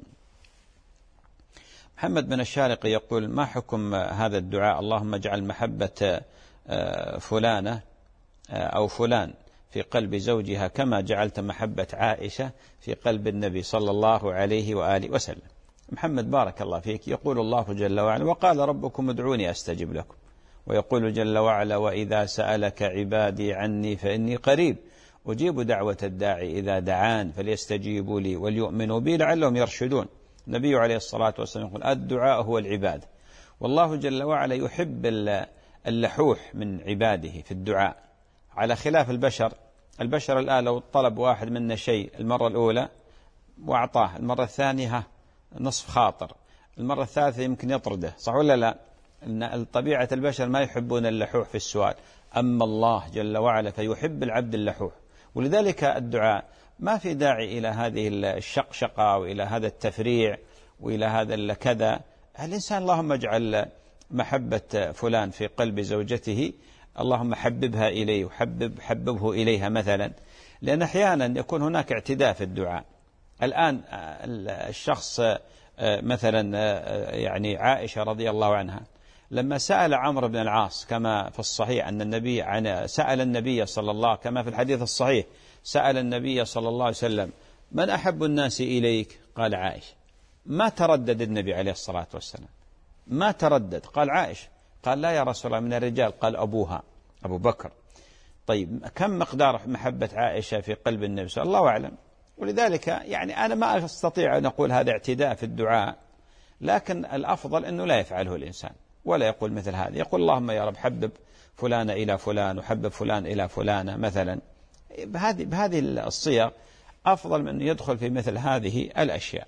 محمد بن الشارقي يقول ما حكم هذا الدعاء اللهم اجعل محبة فلانة أو فلان في قلب زوجها كما جعلت محبة عائشة في قلب النبي صلى الله عليه وآله وسلم. محمد بارك الله فيك، يقول الله جل وعلا وقال ربكم ادعوني أستجب لكم، ويقول جل وعلا وإذا سألك عبادي عني فإني قريب أجيب دعوة الداعي إذا دعان فليستجيبوا لي وليؤمنوا بي لعلهم يرشدون. النبي عليه الصلاة والسلام يقول الدعاء هو العبادة، والله جل وعلا يحب اللحوح من عباده في الدعاء، على خلاف البشر الآن لو طلب واحد منا شيء المرة الأولى وأعطاه، المرة الثانية نصف خاطر، المرة الثالثة يمكن يطرده، صح ولا لا؟ إن طبيعة البشر ما يحبون اللحوح في السؤال، أما الله جل وعلا فيحب العبد اللحوح. ولذلك الدعاء ما في داعي إلى هذه الشقشقة وإلى هذا التفريع وإلى هذا الكذا. الإنسان اللهم اجعل محبة فلان في قلب زوجته، اللهم حببها إليه وحببه إليها مثلا، لأن أحيانا يكون هناك اعتداء في الدعاء. الآن الشخص مثلا يعني عائشة رضي الله عنها لما سأل عمرو بن العاص كما في الصحيح أن النبي سأل النبي صلى الله كما في الحديث الصحيح سأل النبي صلى الله عليه وسلم من أحب الناس إليك؟ قال عائشة. ما تردد النبي عليه الصلاة والسلام، ما تردد، قال عائشة. قال لا يا رسول الله من الرجال؟ قال أبوها أبو بكر. طيب كم مقدار محبة عائشة في قلب النبي صلى الله عليه وسلم؟ ولذلك يعني أنا ما أستطيع أن أقول هذا اعتداء في الدعاء، لكن الأفضل أنه لا يفعله الإنسان ولا يقول مثل هذا، يقول اللهم يا رب حبب فلان إلى فلان وحبب فلان إلى فلانة مثلا، بهذه الصيغ أفضل من أن يدخل في مثل هذه الأشياء.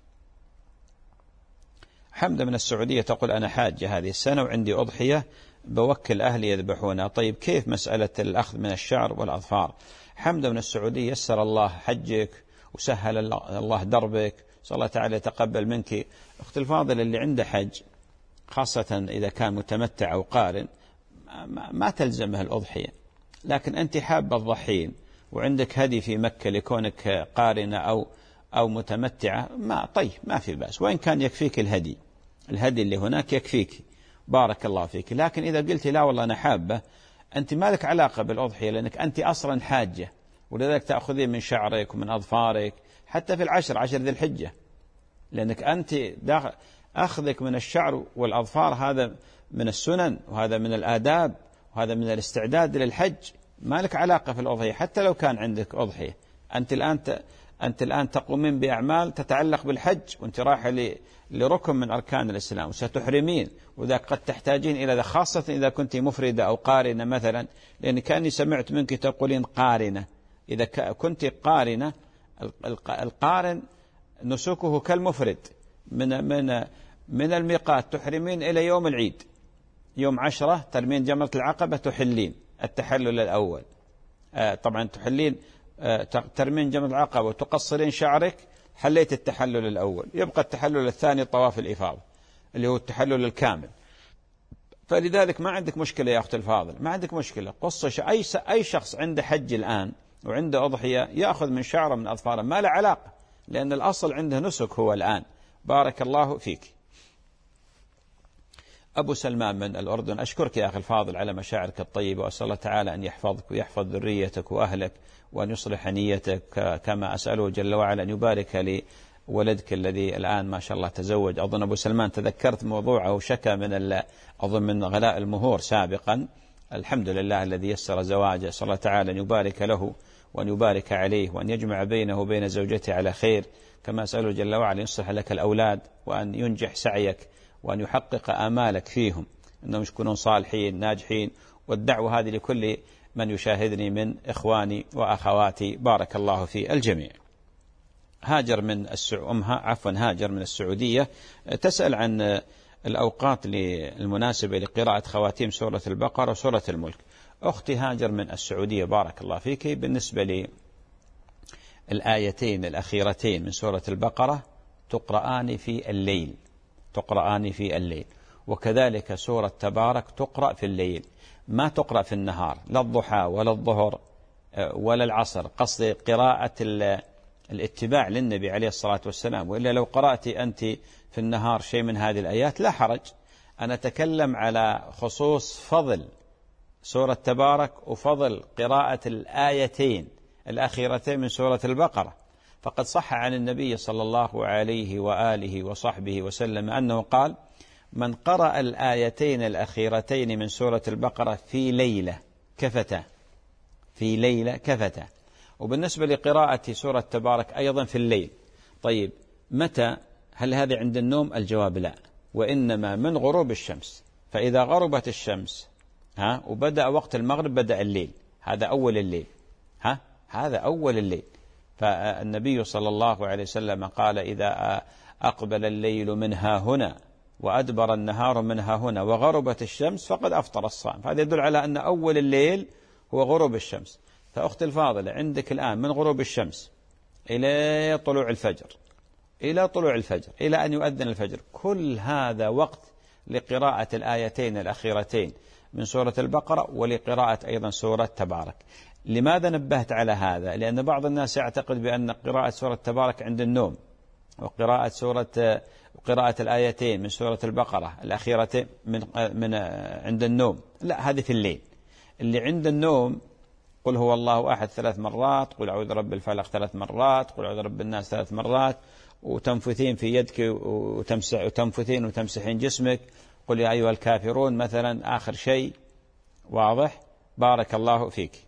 حمد من السعودية تقول أنا حاجة هذه السنة وعندي أضحية بوكل أهلي يذبحونها، طيب كيف مسألة الأخذ من الشعر والأظفار؟ حمد من السعودية يسر الله حجك وسهل الله دربك، صلى الله تعالى يتقبل منك. أخت الفاضل اللي عنده حج خاصة إذا كان متمتع أو قارن ما تلزمه الأضحية، لكن أنت حابة تضحين وعندك هدي في مكة لكونك قارنة أو متمتعة، ما في بأس، وإن كان يكفيك الهدي اللي هناك يكفيك، بارك الله فيك. لكن إذا قلت لا والله أنا حابة، أنت ما لك علاقة بالأضحية لأنك أنت أصلا حاجة، ولذلك تأخذين من شعرك ومن أظفارك حتى في 10 ذي الحجة، لأنك أنت أخذك من الشعر والأظفار هذا من السنن وهذا من الآداب وهذا من الاستعداد للحج، ما لك علاقة في الأضحية حتى لو كان عندك أضحية. أنت الآن تقومين بأعمال تتعلق بالحج وأنت رايحة لركن من أركان الإسلام وستحرمين، وذا قد تحتاجين إلى ذا، خاصة إذا كنت مفردة أو قارنة مثلا، لأن كأني سمعت منك تقولين قارنة. إذا كنت قارنة، القارن نسكه كالمفرد من الميقات تحرمين إلى يوم العيد، يوم 10 ترمين جمرة العقبة تحلين التحلل الأول، طبعا تحلين ترمين جمرة العقبة وتقصرين شعرك، حليت التحلل الأول، يبقى التحلل الثاني طواف الإفاضة اللي هو التحلل الكامل. فلذلك ما عندك مشكلة يا أخت الفاضل، ما عندك مشكلة. قصة أي شخص عنده حج الآن وعنده أضحية يأخذ من شعره من أظفاره، ما له علاقة، لأن الأصل عنده نسك هو الآن. بارك الله فيك. أبو سلمان من الأردن: أشكرك يا أخي الفاضل على مشاعرك الطيبة، وأسأل الله تعالى أن يحفظك ويحفظ ذريتك وأهلك وأن يصلح نيتك، كما أسأله جل وعلا أن يبارك لولدك الذي الآن ما شاء الله تزوج. أظن أبو سلمان تذكرت موضوعه وشكى من غلاء المهور سابقا. الحمد لله الذي يسر زواجه، أسأل الله تعالى أن يبارك له وأن يبارك عليه وأن يجمع بينه وبين زوجته على خير، كما أسأله جل وعلا أن يصلح لك الأولاد وأن ينجح سعيك وأن يحقق آمالك فيهم، أنهم يكونون صالحين ناجحين. والدعوة هذه لكل من يشاهدني من إخواني وأخواتي، بارك الله في الجميع. هاجر من السعودية تسأل عن الأوقات المناسبة لقراءة خواتيم سورة البقرة وسورة الملك. أختي هاجر من السعودية بارك الله فيك، بالنسبة للآيتين الأخيرتين من سورة البقرة تقرآن في الليل، وكذلك سورة تبارك تقرأ في الليل، ما تقرأ في النهار، لا الضحى ولا الظهر ولا العصر، قصد قراءة الاتباع للنبي عليه الصلاة والسلام. وإلا لو قرأت أنت في النهار شيء من هذه الآيات لا حرج. أنا أتكلم على خصوص فضل سورة تبارك وفضل قراءة الآيتين الأخيرتين من سورة البقرة. فقد صح عن النبي صلى الله عليه وآله وصحبه وسلم أنه قال: من قرأ الآيتين الأخيرتين من سورة البقرة في ليلة كفته. وبالنسبة لقراءة سورة تبارك أيضا في الليل. طيب متى؟ هل هذا عند النوم؟ الجواب لا، وإنما من غروب الشمس. فإذا غربت الشمس وبدأ وقت المغرب بدأ الليل، هذا أول الليل. فالنبي صلى الله عليه وسلم قال: إذا أقبل الليل منها هنا وأدبر النهار منها هنا وغربت الشمس فقد أفطر الصائم. فهذا يدل على أن أول الليل هو غروب الشمس. فأختي الفاضلة، عندك الآن من غروب الشمس إلى طلوع الفجر إلى أن يؤذن الفجر، كل هذا وقت لقراءة الآيتين الأخيرتين من سورة البقرة ولقراءة أيضا سورة تبارك. لماذا نبهت على هذا؟ لأن بعض الناس يعتقد بأن قراءة سورة تبارك عند النوم، وقراءة الآيتين من سورة البقرة الأخيرتين من عند النوم. لا، هذه في الليل. اللي عند النوم قل هو الله أحد 3 مرات، قل أعوذ برب الفلق 3 مرات، قل أعوذ برب الناس 3 مرات، وتنفثين في يدك وتنفثين وتمسحين جسمك، قل يا أيها الكافرون مثلا آخر شيء. واضح؟ بارك الله فيك.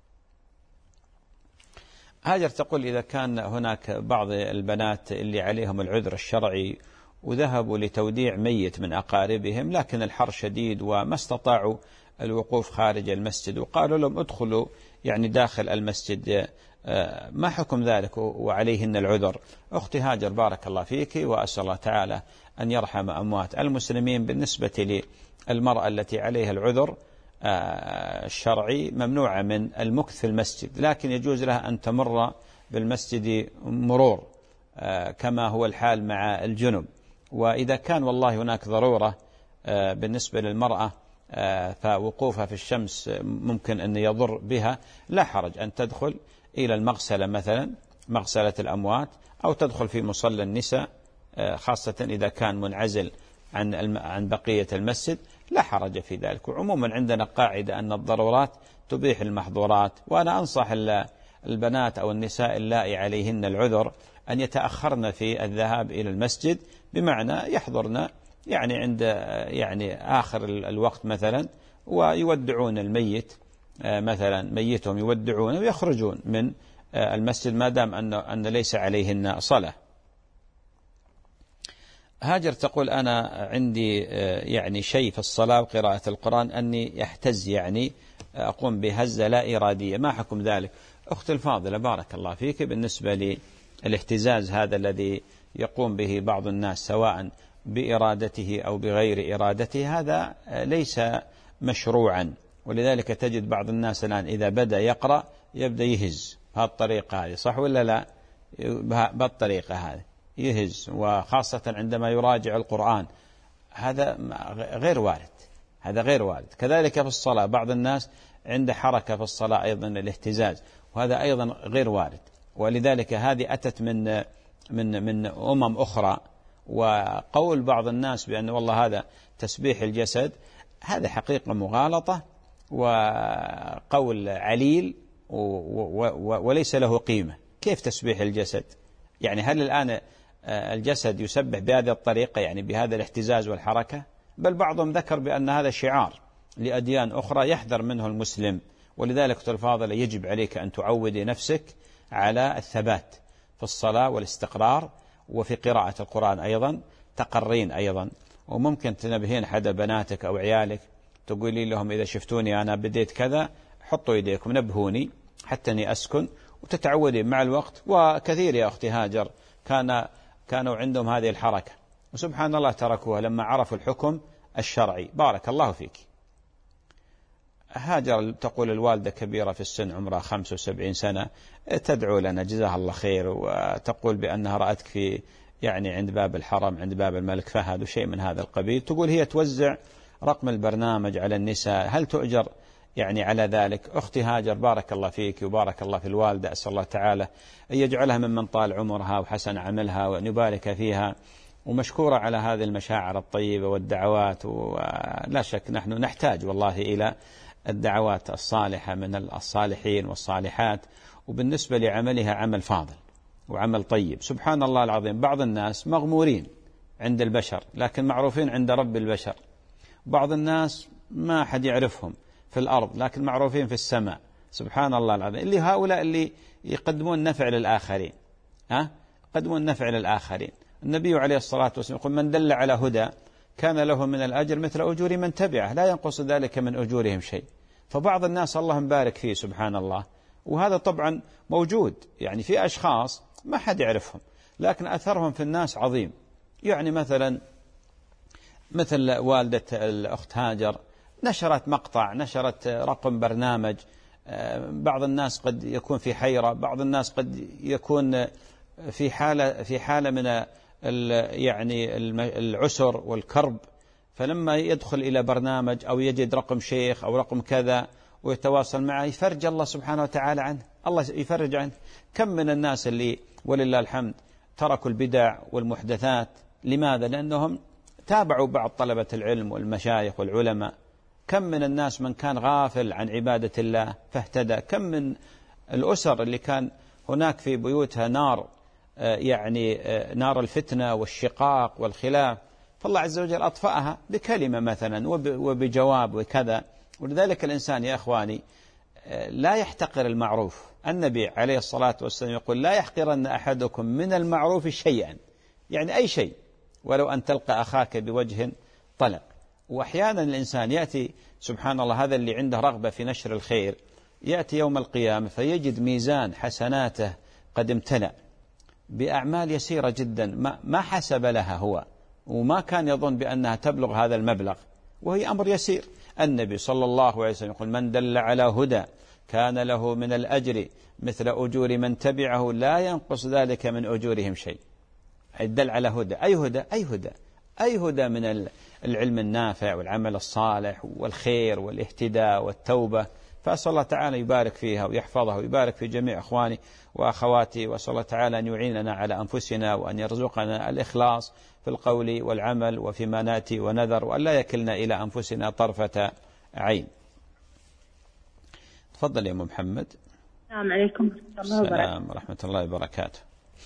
هاجر تقول: إذا كان هناك بعض البنات اللي عليهم العذر الشرعي وذهبوا لتوديع ميت من أقاربهم، لكن الحر شديد وما استطاعوا الوقوف خارج المسجد، وقالوا لهم ادخلوا داخل المسجد، ما حكم ذلك وعليهن العذر؟ أختي هاجر بارك الله فيك، وأسأل الله تعالى أن يرحم أموات المسلمين. بالنسبة للمرأة التي عليها العذر الشرعي ممنوعة من المكث في المسجد، لكن يجوز لها أن تمر بالمسجد مرور كما هو الحال مع الجنب. وإذا كان والله هناك ضرورة بالنسبة للمرأة فوقوفها في الشمس ممكن أن يضر بها، لا حرج أن تدخل إلى المغسلة مثلا، مغسلة الأموات، أو تدخل في مصلى النساء، خاصة إذا كان منعزل عن بقية المسجد، لا حرج في ذلك. وعموما عندنا قاعدة أن الضرورات تبيح المحظورات. وأنا أنصح البنات أو النساء اللائي عليهن العذر أن يتأخرن في الذهاب إلى المسجد، بمعنى يحضرن عند آخر الوقت مثلا، ويودعون الميت مثلا، ميتهم يودعون ويخرجون من المسجد ما دام أن ليس عليهن صلاة. هاجر تقول: أنا عندي شيء في الصلاة وقراءة القرآن أني يحتز، أقوم بهزة لا إرادية، ما حكم ذلك؟ أختي الفاضلة بارك الله فيك، بالنسبة للاهتزاز هذا الذي يقوم به بعض الناس سواء بإرادته أو بغير إرادته، هذا ليس مشروعا. ولذلك تجد بعض الناس الآن إذا بدأ يقرأ يبدأ يهز بهالطريقة هذه، صح ولا لا؟ بالطريقة هذه يهز، وخاصة عندما يراجع القرآن، هذا غير وارد، هذا غير وارد. كذلك في الصلاة بعض الناس عنده حركة في الصلاة أيضا الاهتزاز، وهذا أيضا غير وارد. ولذلك هذه أتت من أخرى. وقول بعض الناس بأن والله هذا تسبيح الجسد، هذا حقيقة مغالطة وقول عليل وليس له قيمة. كيف تسبيح الجسد؟ يعني هل الآن الجسد يسبح بهذه الطريقة، يعني بهذا الاهتزاز والحركة؟ بل بعضهم ذكر بأن هذا شعار لأديان أخرى يحذر منه المسلم. ولذلك أختي الفاضلة يجب عليك أن تعودي نفسك على الثبات في الصلاة والاستقرار، وفي قراءة القرآن أيضا تقرين أيضا. وممكن تنبهين حدا بناتك أو عيالك، تقولي لهم إذا شفتوني أنا بديت كذا حطوا يديكم نبهوني حتى أني أسكن، وتتعودي مع الوقت. وكثير يا أختي هاجر كانوا عندهم هذه الحركة، وسبحان الله تركوها لما عرفوا الحكم الشرعي. بارك الله فيك. هاجر تقول الوالدة كبيرة في السن، عمرها 75 سنة، تدعو لنا جزاها الله خير، وتقول بأنها رأتك في يعني عند باب الحرم عند باب الملك فهد وشيء من هذا القبيل. تقول هي توزع رقم البرنامج على النساء، هل تؤجر يعني على ذلك؟ أختي هاجر بارك الله فيك وبارك الله في الوالدة، أسأل الله تعالى أن يجعلها ممن طال عمرها وحسن عملها وأن يبارك فيها، ومشكورة على هذه المشاعر الطيبة والدعوات. ولا شك نحن نحتاج والله إلى الدعوات الصالحة من الصالحين والصالحات. وبالنسبة لعملها عمل فاضل وعمل طيب. سبحان الله العظيم، بعض الناس مغمورين عند البشر لكن معروفين عند رب البشر. بعض الناس ما حد يعرفهم في الأرض لكن معروفين في السماء. سبحان الله العظيم. اللي هؤلاء اللي يقدمون نفع للآخرين، يقدمون نفع للآخرين. النبي عليه الصلاة والسلام يقول من دل على هدى كان له من الأجر مثل أجور من تبعه لا ينقص ذلك من أجورهم شيء. فبعض الناس الله مبارك فيه سبحان الله، وهذا طبعا موجود، يعني في أشخاص ما حد يعرفهم لكن أثرهم في الناس عظيم. يعني مثل والدة الأخت هاجر نشرت مقطع، نشرت رقم برنامج. بعض الناس قد يكون في حيرة، بعض الناس قد يكون في حالة من يعني العسر والكرب، فلما يدخل إلى برنامج أو يجد رقم شيخ أو رقم كذا ويتواصل معه يفرج الله سبحانه وتعالى عنه، الله يفرج عنه. كم من الناس اللي ولله الحمد تركوا البدع والمحدثات، لماذا؟ لأنهم تابعوا بعض طلبة العلم والمشايخ والعلماء. كم من الناس من كان غافل عن عبادة الله فاهتدى. كم من الأسر اللي كان هناك في بيوتها نار، يعني نار الفتنة والشقاق والخلاف، فالله عز وجل أطفأها بكلمة مثلا وبجواب وكذا. ولذلك الإنسان يا أخواني لا يحتقر المعروف. النبي عليه الصلاة والسلام يقول لا يحقرن أحدكم من المعروف شيئا، يعني أي شيء، ولو أن تلقى أخاك بوجه طلق. وأحيانا الإنسان يأتي سبحان الله، هذا اللي عنده رغبة في نشر الخير يأتي يوم القيامة فيجد ميزان حسناته قد امتلأ بأعمال يسيرة جدا ما حسب لها هو، وما كان يظن بأنها تبلغ هذا المبلغ، وهي أمر يسير. النبي صلى الله عليه وسلم يقول من دل على هدى كان له من الأجر مثل أجور من تبعه لا ينقص ذلك من أجورهم شيء. الدل على هدى، أي هدى؟ أي هدى؟ أي هدى من العلم النافع والعمل الصالح والخير والاهتداء والتوبة. فأسأل الله تعالى يبارك فيها ويحفظها ويبارك في جميع أخواني وأخواتي، وأسأل الله تعالى أن يعيننا على أنفسنا وأن يرزقنا الإخلاص في القول والعمل وفيما نأتي ونذر، وأن لا يكلنا إلى أنفسنا طرفة عين. تفضل يا أم محمد. السلام عليكم ورحمة الله وبركاته. السلام ورحمة الله وبركاته.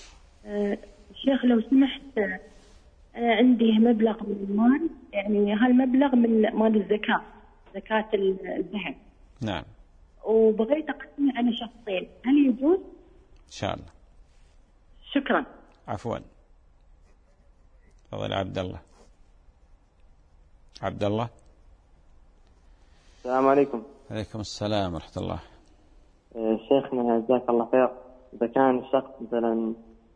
شيخ لو سمحت، عندي مبلغ من المال، يعني هالمبلغ من مال الزكاة، زكاة الذهب. نعم. وبغيت أقسمه على شخصين، هل يجوز؟ إن شاء الله. شكرا. عفوا. تفضل عبد الله. عبد الله. السلام عليكم. عليكم السلام ورحمة الله. شيخنا جزاك الله خير، إذا كان الشخص مثلا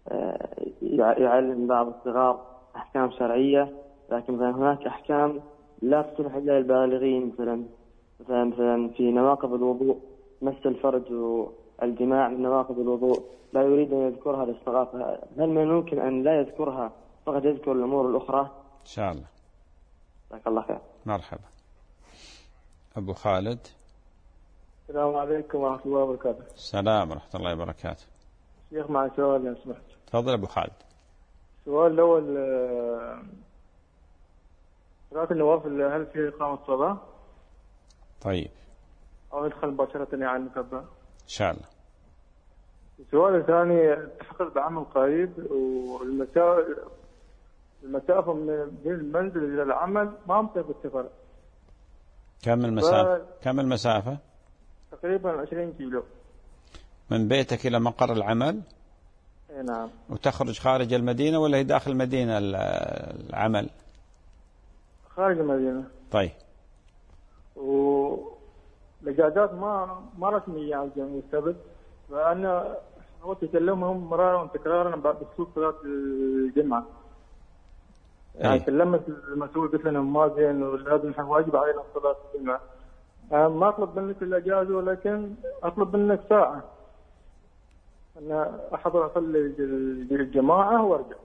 يعلم بعض الصغار أحكام شرعية، لكن مثلا هناك أحكام لا تصلح إلا للبالغين، مثلا في نواقض الوضوء مس الفرج والجماع من نواقض الوضوء، لا يريد أن يذكرها للصغار، هل من ممكن أن لا يذكرها فقط يذكر الأمور الأخرى؟ إن شاء الله. جزاك الله خير. مرحبا. أبو خالد. السلام عليكم ورحمة الله وبركاته. السلام ورحمة الله وبركاته. شيخ معي سؤال لو سمحت. تفضل أبو خالد. السؤال الأول، صلاة النوافل هل فيها إقامة صلاة؟ طيب. أو ندخل مباشرة يعني المكبة؟ إن شاء الله. السؤال الثاني، التحقق بعمل قريب المسافة من بين المنزل إلى العمل ما مطيق السفر. كم المسافة؟ تقريبا 20 كيلو. من بيتك إلى مقر العمل؟ اي نعم. وتخرج خارج المدينة ولا هي داخل المدينة العمل؟ خارج المدينة. طيب. والإجازات ما رسمية يعني الجميع السبت، فأنا حاولت أكلمهم مرارا وتكرارا بخصوص صلاة الجمعة. يعني كلمت المسؤول قلت لنا ما زين ولازم نحن واجب علينا صلاة الجمعة. ما أطلب منك الإجازة ولكن أطلب منك ساعة أن أحضر أصلي الجماعة وأرجع.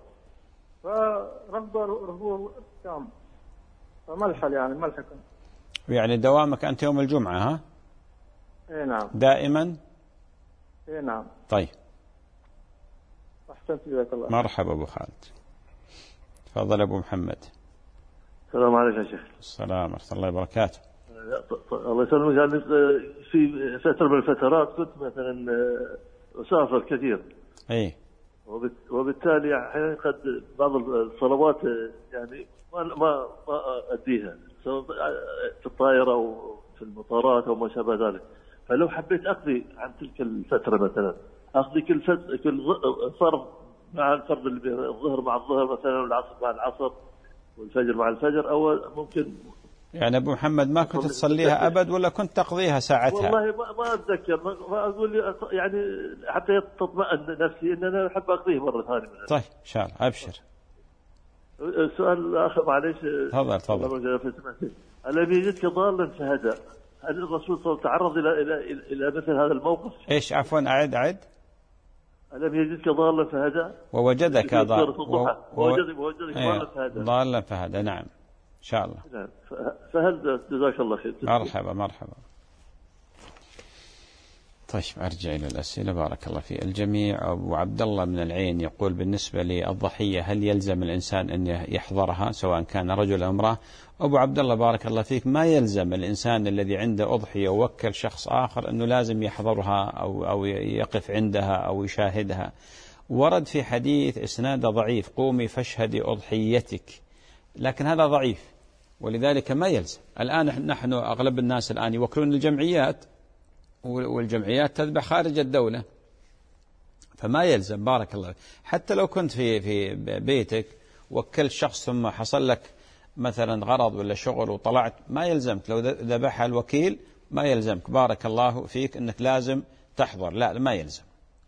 فرفضوا التام. فما الحل يعني ما الحكم؟ يعني دوامك أنت يوم الجمعة ها؟ إيه نعم. دائما؟ إيه نعم. طيب. أحسنت جزاك الله. مرحبا أبو خالد. تفضل أبو محمد. السلام عليكم يا شيخ. السلام ورحمة الله وبركاته. الله يسلمك. يعني في فترة من الفترات كنت مثلا أسافر كثير. إيه. وبالتالي أحيانا قد بعض الصلوات يعني ما أديها، سواء في الطائرة أو في المطارات أو ما شابه ذلك. فلو حبيت أقضي عن تلك الفترة مثلا أقضي كل فرض مع الفرض اللي الظهر مع الظهر مثلا، والعصر مع العصر، والفجر مع الفجر، أو ممكن. يعني أبو محمد ما كنت تصليها أبد ولا كنت تقضيها ساعتها؟ والله ما أتذكر. ما أقول يعني حتى تطمئن نفسي إن أنا أحب أقضيه مرة ثانية. طيب إن شاء الله أبشر. السؤال الآخر معليش. تفضل. ألم يجدك ضالا فهدى؟ هل الرسول صلى الله عليه وسلم تعرض إلى مثل هذا الموقف؟ إيش عفوا أعد. ألم يجدك ضالا فهدى؟ ووجدك ضالا. ووجدك ضالا فهدى. ضالا فهدى. نعم إن شاء الله. نعم. فهل جزاك الله خير. مرحبا. طيب أرجع إلى الأسئلة. بارك الله في الجميع. أبو عبد الله من العين يقول بالنسبة للضحية هل يلزم الإنسان أن يحضرها سواء كان رجل أو امرأة؟ أبو عبد الله بارك الله فيك، ما يلزم الإنسان الذي عنده أضحية ووكل شخص آخر أنه لازم يحضرها أو يقف عندها أو يشاهدها. ورد في حديث إسناد ضعيف قومي فاشهدي أضحيتك، لكن هذا ضعيف ولذلك ما يلزم. الآن نحن أغلب الناس الآن يوكلون الجمعيات، والجمعيات تذبح خارج الدولة، فما يلزم. بارك الله. حتى لو كنت في بيتك وكلت شخص ثم حصل لك مثلا غرض ولا شغل وطلعت، ما يلزمك. لو ذبحها الوكيل ما يلزمك. بارك الله فيك أنك لازم تحضر، لا ما يلزم.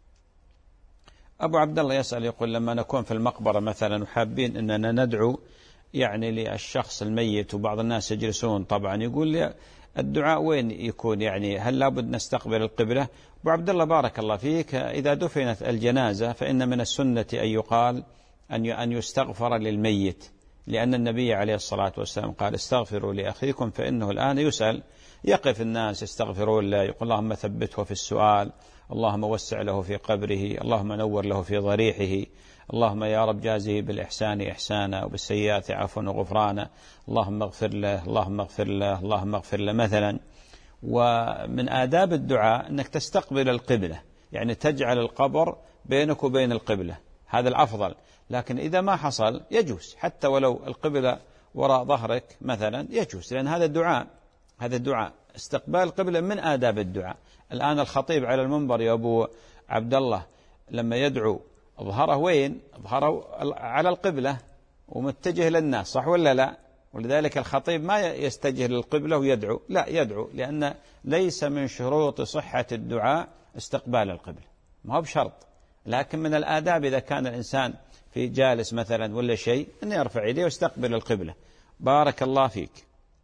أبو عبد الله يسأل يقول لما نكون في المقبرة مثلا وحابين أننا ندعو يعني للشخص الميت وبعض الناس يجلسون، طبعا يقول لي الدعاء وين يكون؟ يعني هل لابد نستقبل القبلة؟ أبو عبد الله بارك الله فيك، إذا دفنت الجنازة فإن من السنة أن يقال أن يستغفر للميت، لأن النبي عليه الصلاة والسلام قال استغفروا لأخيكم فإنه الآن يسأل. يقف الناس يستغفرون له، يقول اللهم ثبته في السؤال، اللهم وسع له في قبره، اللهم نور له في ضريحه، اللهم يا رب جازه بالإحسان إحسانا وبالسيئات عفوا وغفرانا، اللهم اغفر له اللهم اغفر له اللهم اغفر له مثلا. ومن آداب الدعاء أنك تستقبل القبلة، يعني تجعل القبر بينك وبين القبلة، هذا الأفضل. لكن إذا ما حصل يجوز حتى ولو القبلة وراء ظهرك مثلا يجوز، لأن هذا الدعاء استقبال القبلة من آداب الدعاء. الآن الخطيب على المنبر يا أبو عبد الله لما يدعو ظهره وين؟ ظهره على القبلة ومتجه للناس، صح ولا لا؟ ولذلك الخطيب ما يستجه للقبلة ويدعو، لا يدعو، لأن ليس من شروط صحة الدعاء استقبال القبلة، ما هو بشرط. لكن من الآداب إذا كان الإنسان في جالس مثلا ولا شيء أن يرفع يديه ويستقبل القبلة. بارك الله فيك.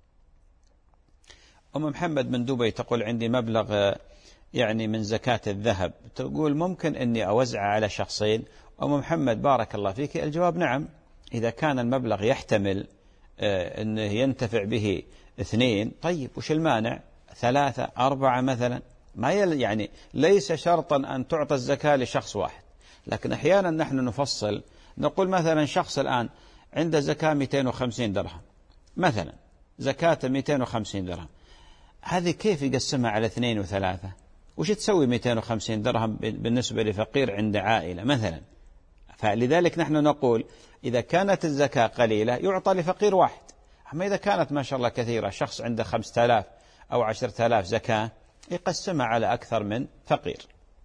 أم محمد من دبي تقول عندي مبلغ يعني من زكاة الذهب، تقول ممكن أني أوزع على شخصين؟ أم محمد بارك الله فيك، الجواب نعم، إذا كان المبلغ يحتمل أنه ينتفع به 2، طيب وش المانع 3 4 مثلا؟ ما يعني ليس شرطا أن تعطى الزكاة لشخص واحد، لكن أحيانا نحن نفصل، نقول مثلا شخص الآن عنده زكاة 250 درهم مثلا، زكاة 250 درهم، هذه كيف يقسمها على 2 و3؟ وش تسوي 250 درهم بالنسبة لفقير عند عائلة مثلا؟ فلذلك نحن نقول إذا كانت الزكاة قليلة يعطى لفقير واحد، أما إذا كانت ما شاء الله كثيرة، شخص عنده 5000 أو 10000 زكاة يقسمها على أكثر من فقير.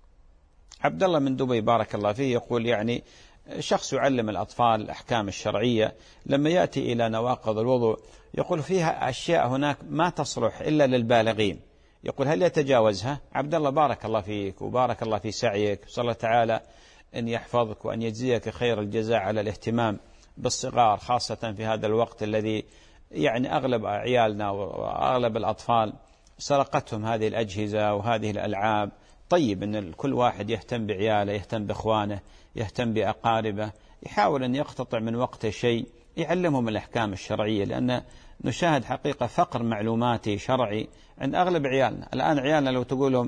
عبد الله من دبي بارك الله فيه يقول يعني شخص يعلم الأطفال الأحكام الشرعية، لما يأتي إلى نواقض الوضوء يقول فيها أشياء هناك ما تصلح إلا للبالغين، يقول هل يتجاوزها؟ عبد الله بارك الله فيك وبارك الله في سعيك، صلى الله تعالى أن يحفظك وأن يجزيك خير الجزاء على الاهتمام بالصغار، خاصة في هذا الوقت الذي يعني أغلب عيالنا وأغلب الأطفال سرقتهم هذه الأجهزة وهذه الألعاب. طيب أن كل واحد يهتم بعياله، يهتم بإخوانه، يهتم بأقاربه، يحاول أن يقتطع من وقته شيء يعلمهم الأحكام الشرعية، لأن نشاهد حقيقة فقر معلوماتي شرعي عند أغلب عيالنا. الآن عيالنا لو تقولهم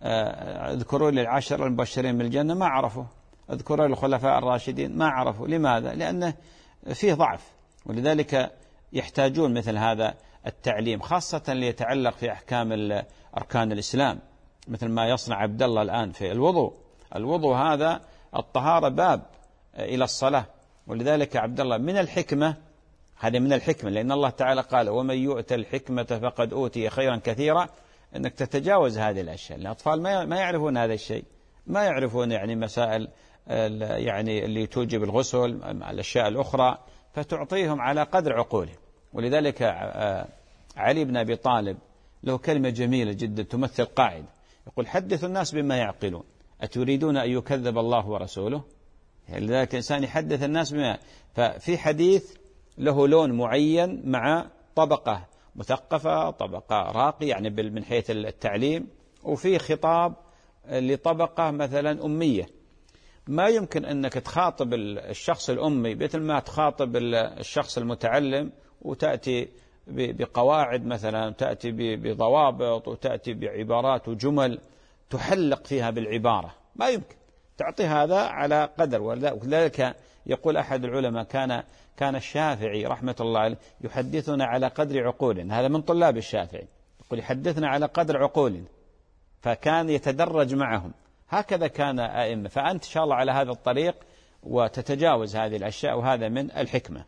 اذكروا لي 10 المبشرين بالجنة ما عرفوا، اذكروا لي الخلفاء الراشدين ما عرفوا. لماذا؟ لأنه فيه ضعف، ولذلك يحتاجون مثل هذا التعليم، خاصة ليتعلق في أحكام أركان الإسلام، مثل ما يصنع عبد الله الآن في الوضوء. الوضوء هذا الطهارة باب إلى الصلاة، ولذلك عبد الله من الحكمة، هذا من الحكمة، لأن الله تعالى قال ومن يؤت الحكمة فقد أوتي خيرا كثيرا، أنك تتجاوز هذه الأشياء. الأطفال ما يعرفون هذا الشيء، ما يعرفون يعني مسائل يعني اللي توجب الغسل، الأشياء الأخرى، فتعطيهم على قدر عقولهم. ولذلك علي بن أبي طالب له كلمة جميلة جدا تمثل قاعدة، يقول حدثوا الناس بما يعقلون أتريدون أن يكذب الله ورسوله؟ لذلك الإنسان يحدث الناس بما، ففي حديث له لون معين مع طبقة مثقفة، طبقة راقية يعني من حيث التعليم، وفي خطاب لطبقة مثلا أمية. ما يمكن أنك تخاطب الشخص الأمي مثل ما تخاطب الشخص المتعلم، وتأتي بقواعد مثلا، تأتي بضوابط، وتأتي بعبارات وجمل تحلق فيها بالعبارة، ما يمكن تعطي هذا على قدر. ولذلك يقول أحد العلماء كان الشافعي رحمة الله عليه يحدثنا على قدر عقول، هذا من طلاب الشافعي، يقول يحدثنا على قدر عقول، فكان يتدرج معهم. هكذا كان أئمة، فأنت إن شاء الله على هذا الطريق وتتجاوز هذه الأشياء، وهذا من الحكمة.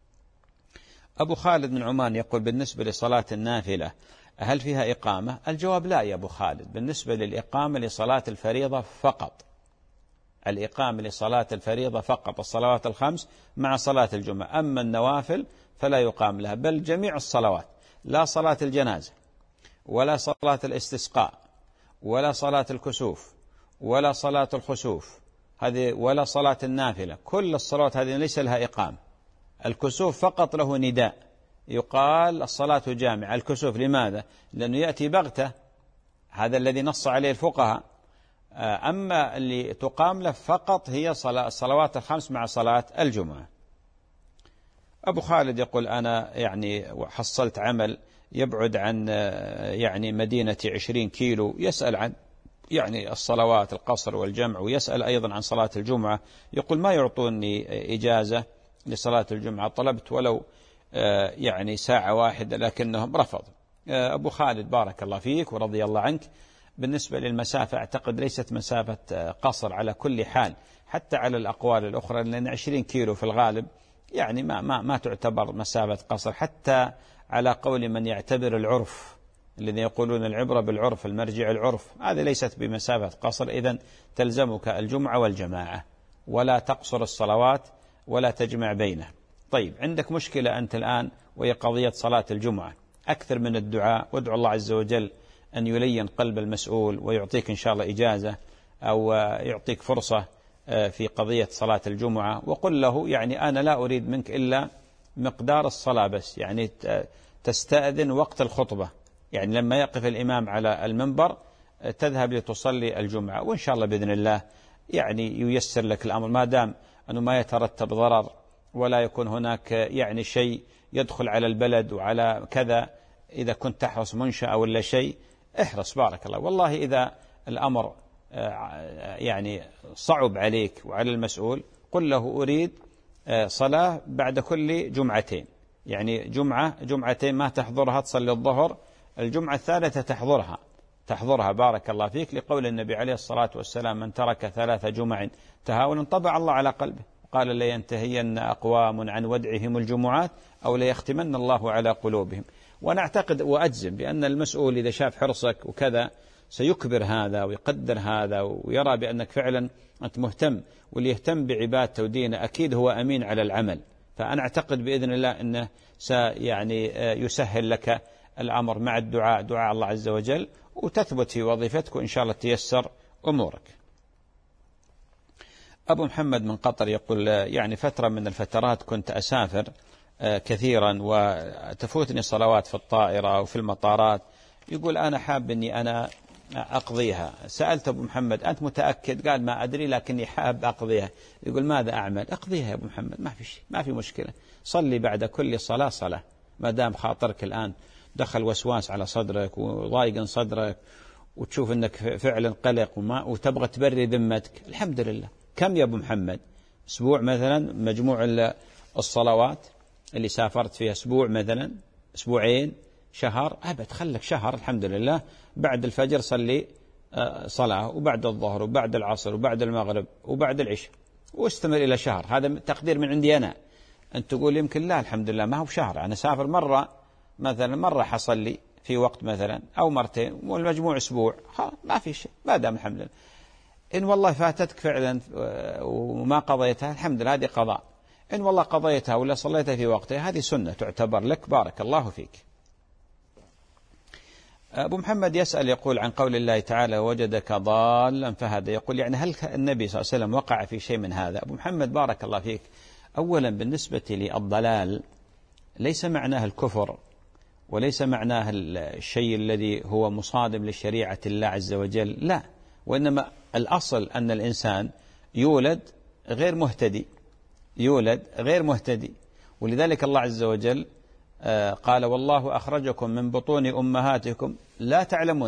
أبو خالد من عمان يقول بالنسبة لصلاة النافلة هل فيها إقامة؟ الجواب لا يا أبو خالد، بالنسبة للإقامة لصلاة الفريضة فقط، الإقامة لصلاة الفريضة فقط، الصلوات الخمس مع صلاة الجمعة، أما النوافل فلا يقام لها، بل جميع الصلوات، لا صلاة الجنازة ولا صلاة الاستسقاء ولا صلاة الكسوف ولا صلاة الخسوف هذه ولا صلاة النافلة، كل الصلوات هذه ليس لها إقامة. الكسوف فقط له نداء يقال الصلاة جامعة. الكسوف لماذا؟ لأنه يأتي بغتة، هذا الذي نص عليه الفقهاء. أما اللي تقام له فقط هي الصلوات الخمس مع صلاة الجمعة. أبو خالد يقول أنا يعني حصلت عمل يبعد عن يعني مدينة 20 كيلو، يسأل عن يعني الصلوات القصر والجمع، ويسأل أيضا عن صلاة الجمعة، يقول ما يعطوني إجازة لصلاة الجمعة، طلبت ولو يعني ساعة واحدة لكنهم رفضوا. أبو خالد بارك الله فيك ورضي الله عنك، بالنسبة للمسافة أعتقد ليست مسافة قصر على كل حال، حتى على الأقوال الأخرى، لأن 20 كيلو في الغالب يعني ما تعتبر مسافة قصر، حتى على قول من يعتبر العرف الذين يقولون العبرة بالعرف المرجع العرف، هذه ليست بمسافة قصر. إذن تلزمك الجمعة والجماعة، ولا تقصر الصلوات ولا تجمع بينها. طيب عندك مشكلة أنت الآن وهي قضية صلاة الجمعة، أكثر من الدعاء، وادعو الله عز وجل أن يلين قلب المسؤول ويعطيك إن شاء الله إجازة أو يعطيك فرصة في قضية صلاة الجمعة، وقل له يعني أنا لا أريد منك إلا مقدار الصلاة بس، يعني تستأذن وقت الخطبة، يعني لما يقف الإمام على المنبر تذهب لتصلي الجمعة، وإن شاء الله بإذن الله يعني ييسر لك الأمر، ما دام أنه ما يترتب ضرر ولا يكون هناك يعني شيء يدخل على البلد وعلى كذا. إذا كنت تحرص منشأة ولا شيء احرص بارك الله. والله إذا الأمر يعني صعب عليك وعلى المسؤول قل له أريد صلاة بعد كل جمعتين، يعني جمعتين ما تحضرها تصلي الظهر، الجمعة الثالثة تحضرها بارك الله فيك، لقول النبي عليه الصلاة والسلام من ترك 3 جمع تهاونا طبع الله على قلبه، قال لينتهين أقوام عن ودعهم الجمعات أو ليختمن الله على قلوبهم. ونعتقد وأجزم بأن المسؤول إذا شاف حرصك وكذا سيكبر هذا ويقدر هذا ويرى بأنك فعلا أنت مهتم، واللي يهتم بعبادته ودينه أكيد هو أمين على العمل. فأنا أعتقد بإذن الله أنه يعني يسهل لك الأمر مع الدعاء، دعاء الله عز وجل، وتثبت في وظيفتك وإن شاء الله تيسر أمورك. أبو محمد من قطر يقول يعني فترة من الفترات كنت أسافر كثيرا وتفوتني صلوات في الطائرة وفي المطارات، يقول أنا حاب أني أنا أقضيها. سألت أبو محمد أنت متأكد؟ قال ما أدري لكني حاب أقضيها. يقول ماذا أعمل؟ أقضيها يا أبو محمد، ما في شيء، ما في مشكلة، صلي بعد كل صلاة، ما دام خاطرك الآن دخل وسواس على صدرك وضايق صدرك وتشوف أنك فعلا قلق وتبغى تبري ذمتك، الحمد لله. كم يا أبو محمد؟ أسبوع مثلا مجموع الصلوات اللي سافرت فيها، أسبوع مثلا، أسبوعين، شهر، أبد خلك شهر الحمد لله. بعد الفجر صلي صلاة، وبعد الظهر وبعد العصر وبعد المغرب وبعد العشاء، واستمر إلى شهر. هذا تقدير من عندي أنا. أنت تقول يمكن لا، الحمد لله ما هو شهر، أنا سافر مرة مثلا، مرة حصل لي في وقت مثلا أو مرتين والمجموع أسبوع، ما في شيء ما دام الحمد لله. إن والله فاتتك فعلا وما قضيتها الحمد لله، هذه قضاء. إن والله قضيتها ولا صليتها في وقتها هذه سنة تعتبر لك، بارك الله فيك. أبو محمد يسأل يقول عن قول الله تعالى وجدك ضالا فهدى، يقول يعني هل النبي صلى الله عليه وسلم وقع في شيء من هذا؟ أبو محمد بارك الله فيك، أولا بالنسبة للضلال ليس معناه الكفر وليس معناه الشيء الذي هو مصادم لشريعة الله عز وجل، لا، وإنما الأصل أن الإنسان يولد غير مهتدي، ولذلك الله عز وجل قال والله أخرجكم من بطون أمهاتكم لا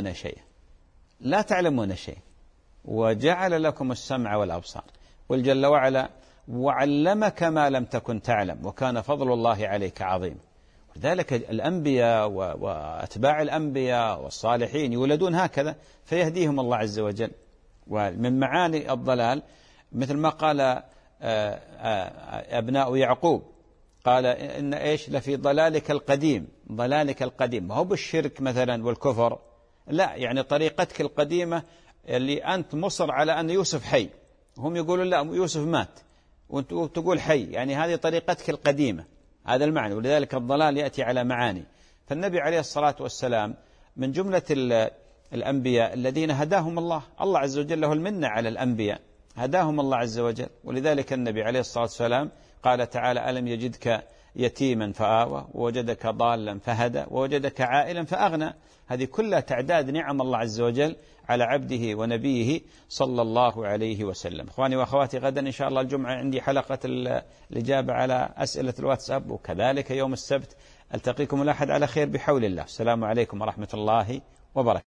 تعلمون شيء وجعل لكم السمع والأبصار، والجل وعلا وعلمك ما لم تكن تعلم وكان فضل الله عليك عظيم. ولذلك الأنبياء وأتباع الأنبياء والصالحين يولدون هكذا فيهديهم الله عز وجل. ومن معاني الضلال مثل ما قال أبناء يعقوب، قال إن إيش لفي ضلالك القديم، ما هو بالشرك مثلا والكفر، لا، يعني طريقتك القديمة اللي أنت مصر على أن يوسف حي، هم يقولون لا يوسف مات وأنت تقول حي، يعني هذه طريقتك القديمة، هذا المعنى. ولذلك الضلال يأتي على معاني. فالنبي عليه الصلاة والسلام من جملة الأنبياء الذين هداهم الله عز وجل، له المنة على الأنبياء، هداهم الله عز وجل. ولذلك النبي عليه الصلاة والسلام قال تعالى ألم يجدك يتيما فآوى ووجدك ضالا فهدى ووجدك عائلا فأغنى. هذه كلها تعداد نعم الله عز وجل على عبده ونبيه صلى الله عليه وسلم. إخواني وأخواتي، غدا إن شاء الله الجمعة عندي حلقة الإجابة على أسئلة الواتساب، وكذلك يوم السبت. ألتقيكم الأحد على خير بحول الله. السلام عليكم ورحمة الله وبركاته.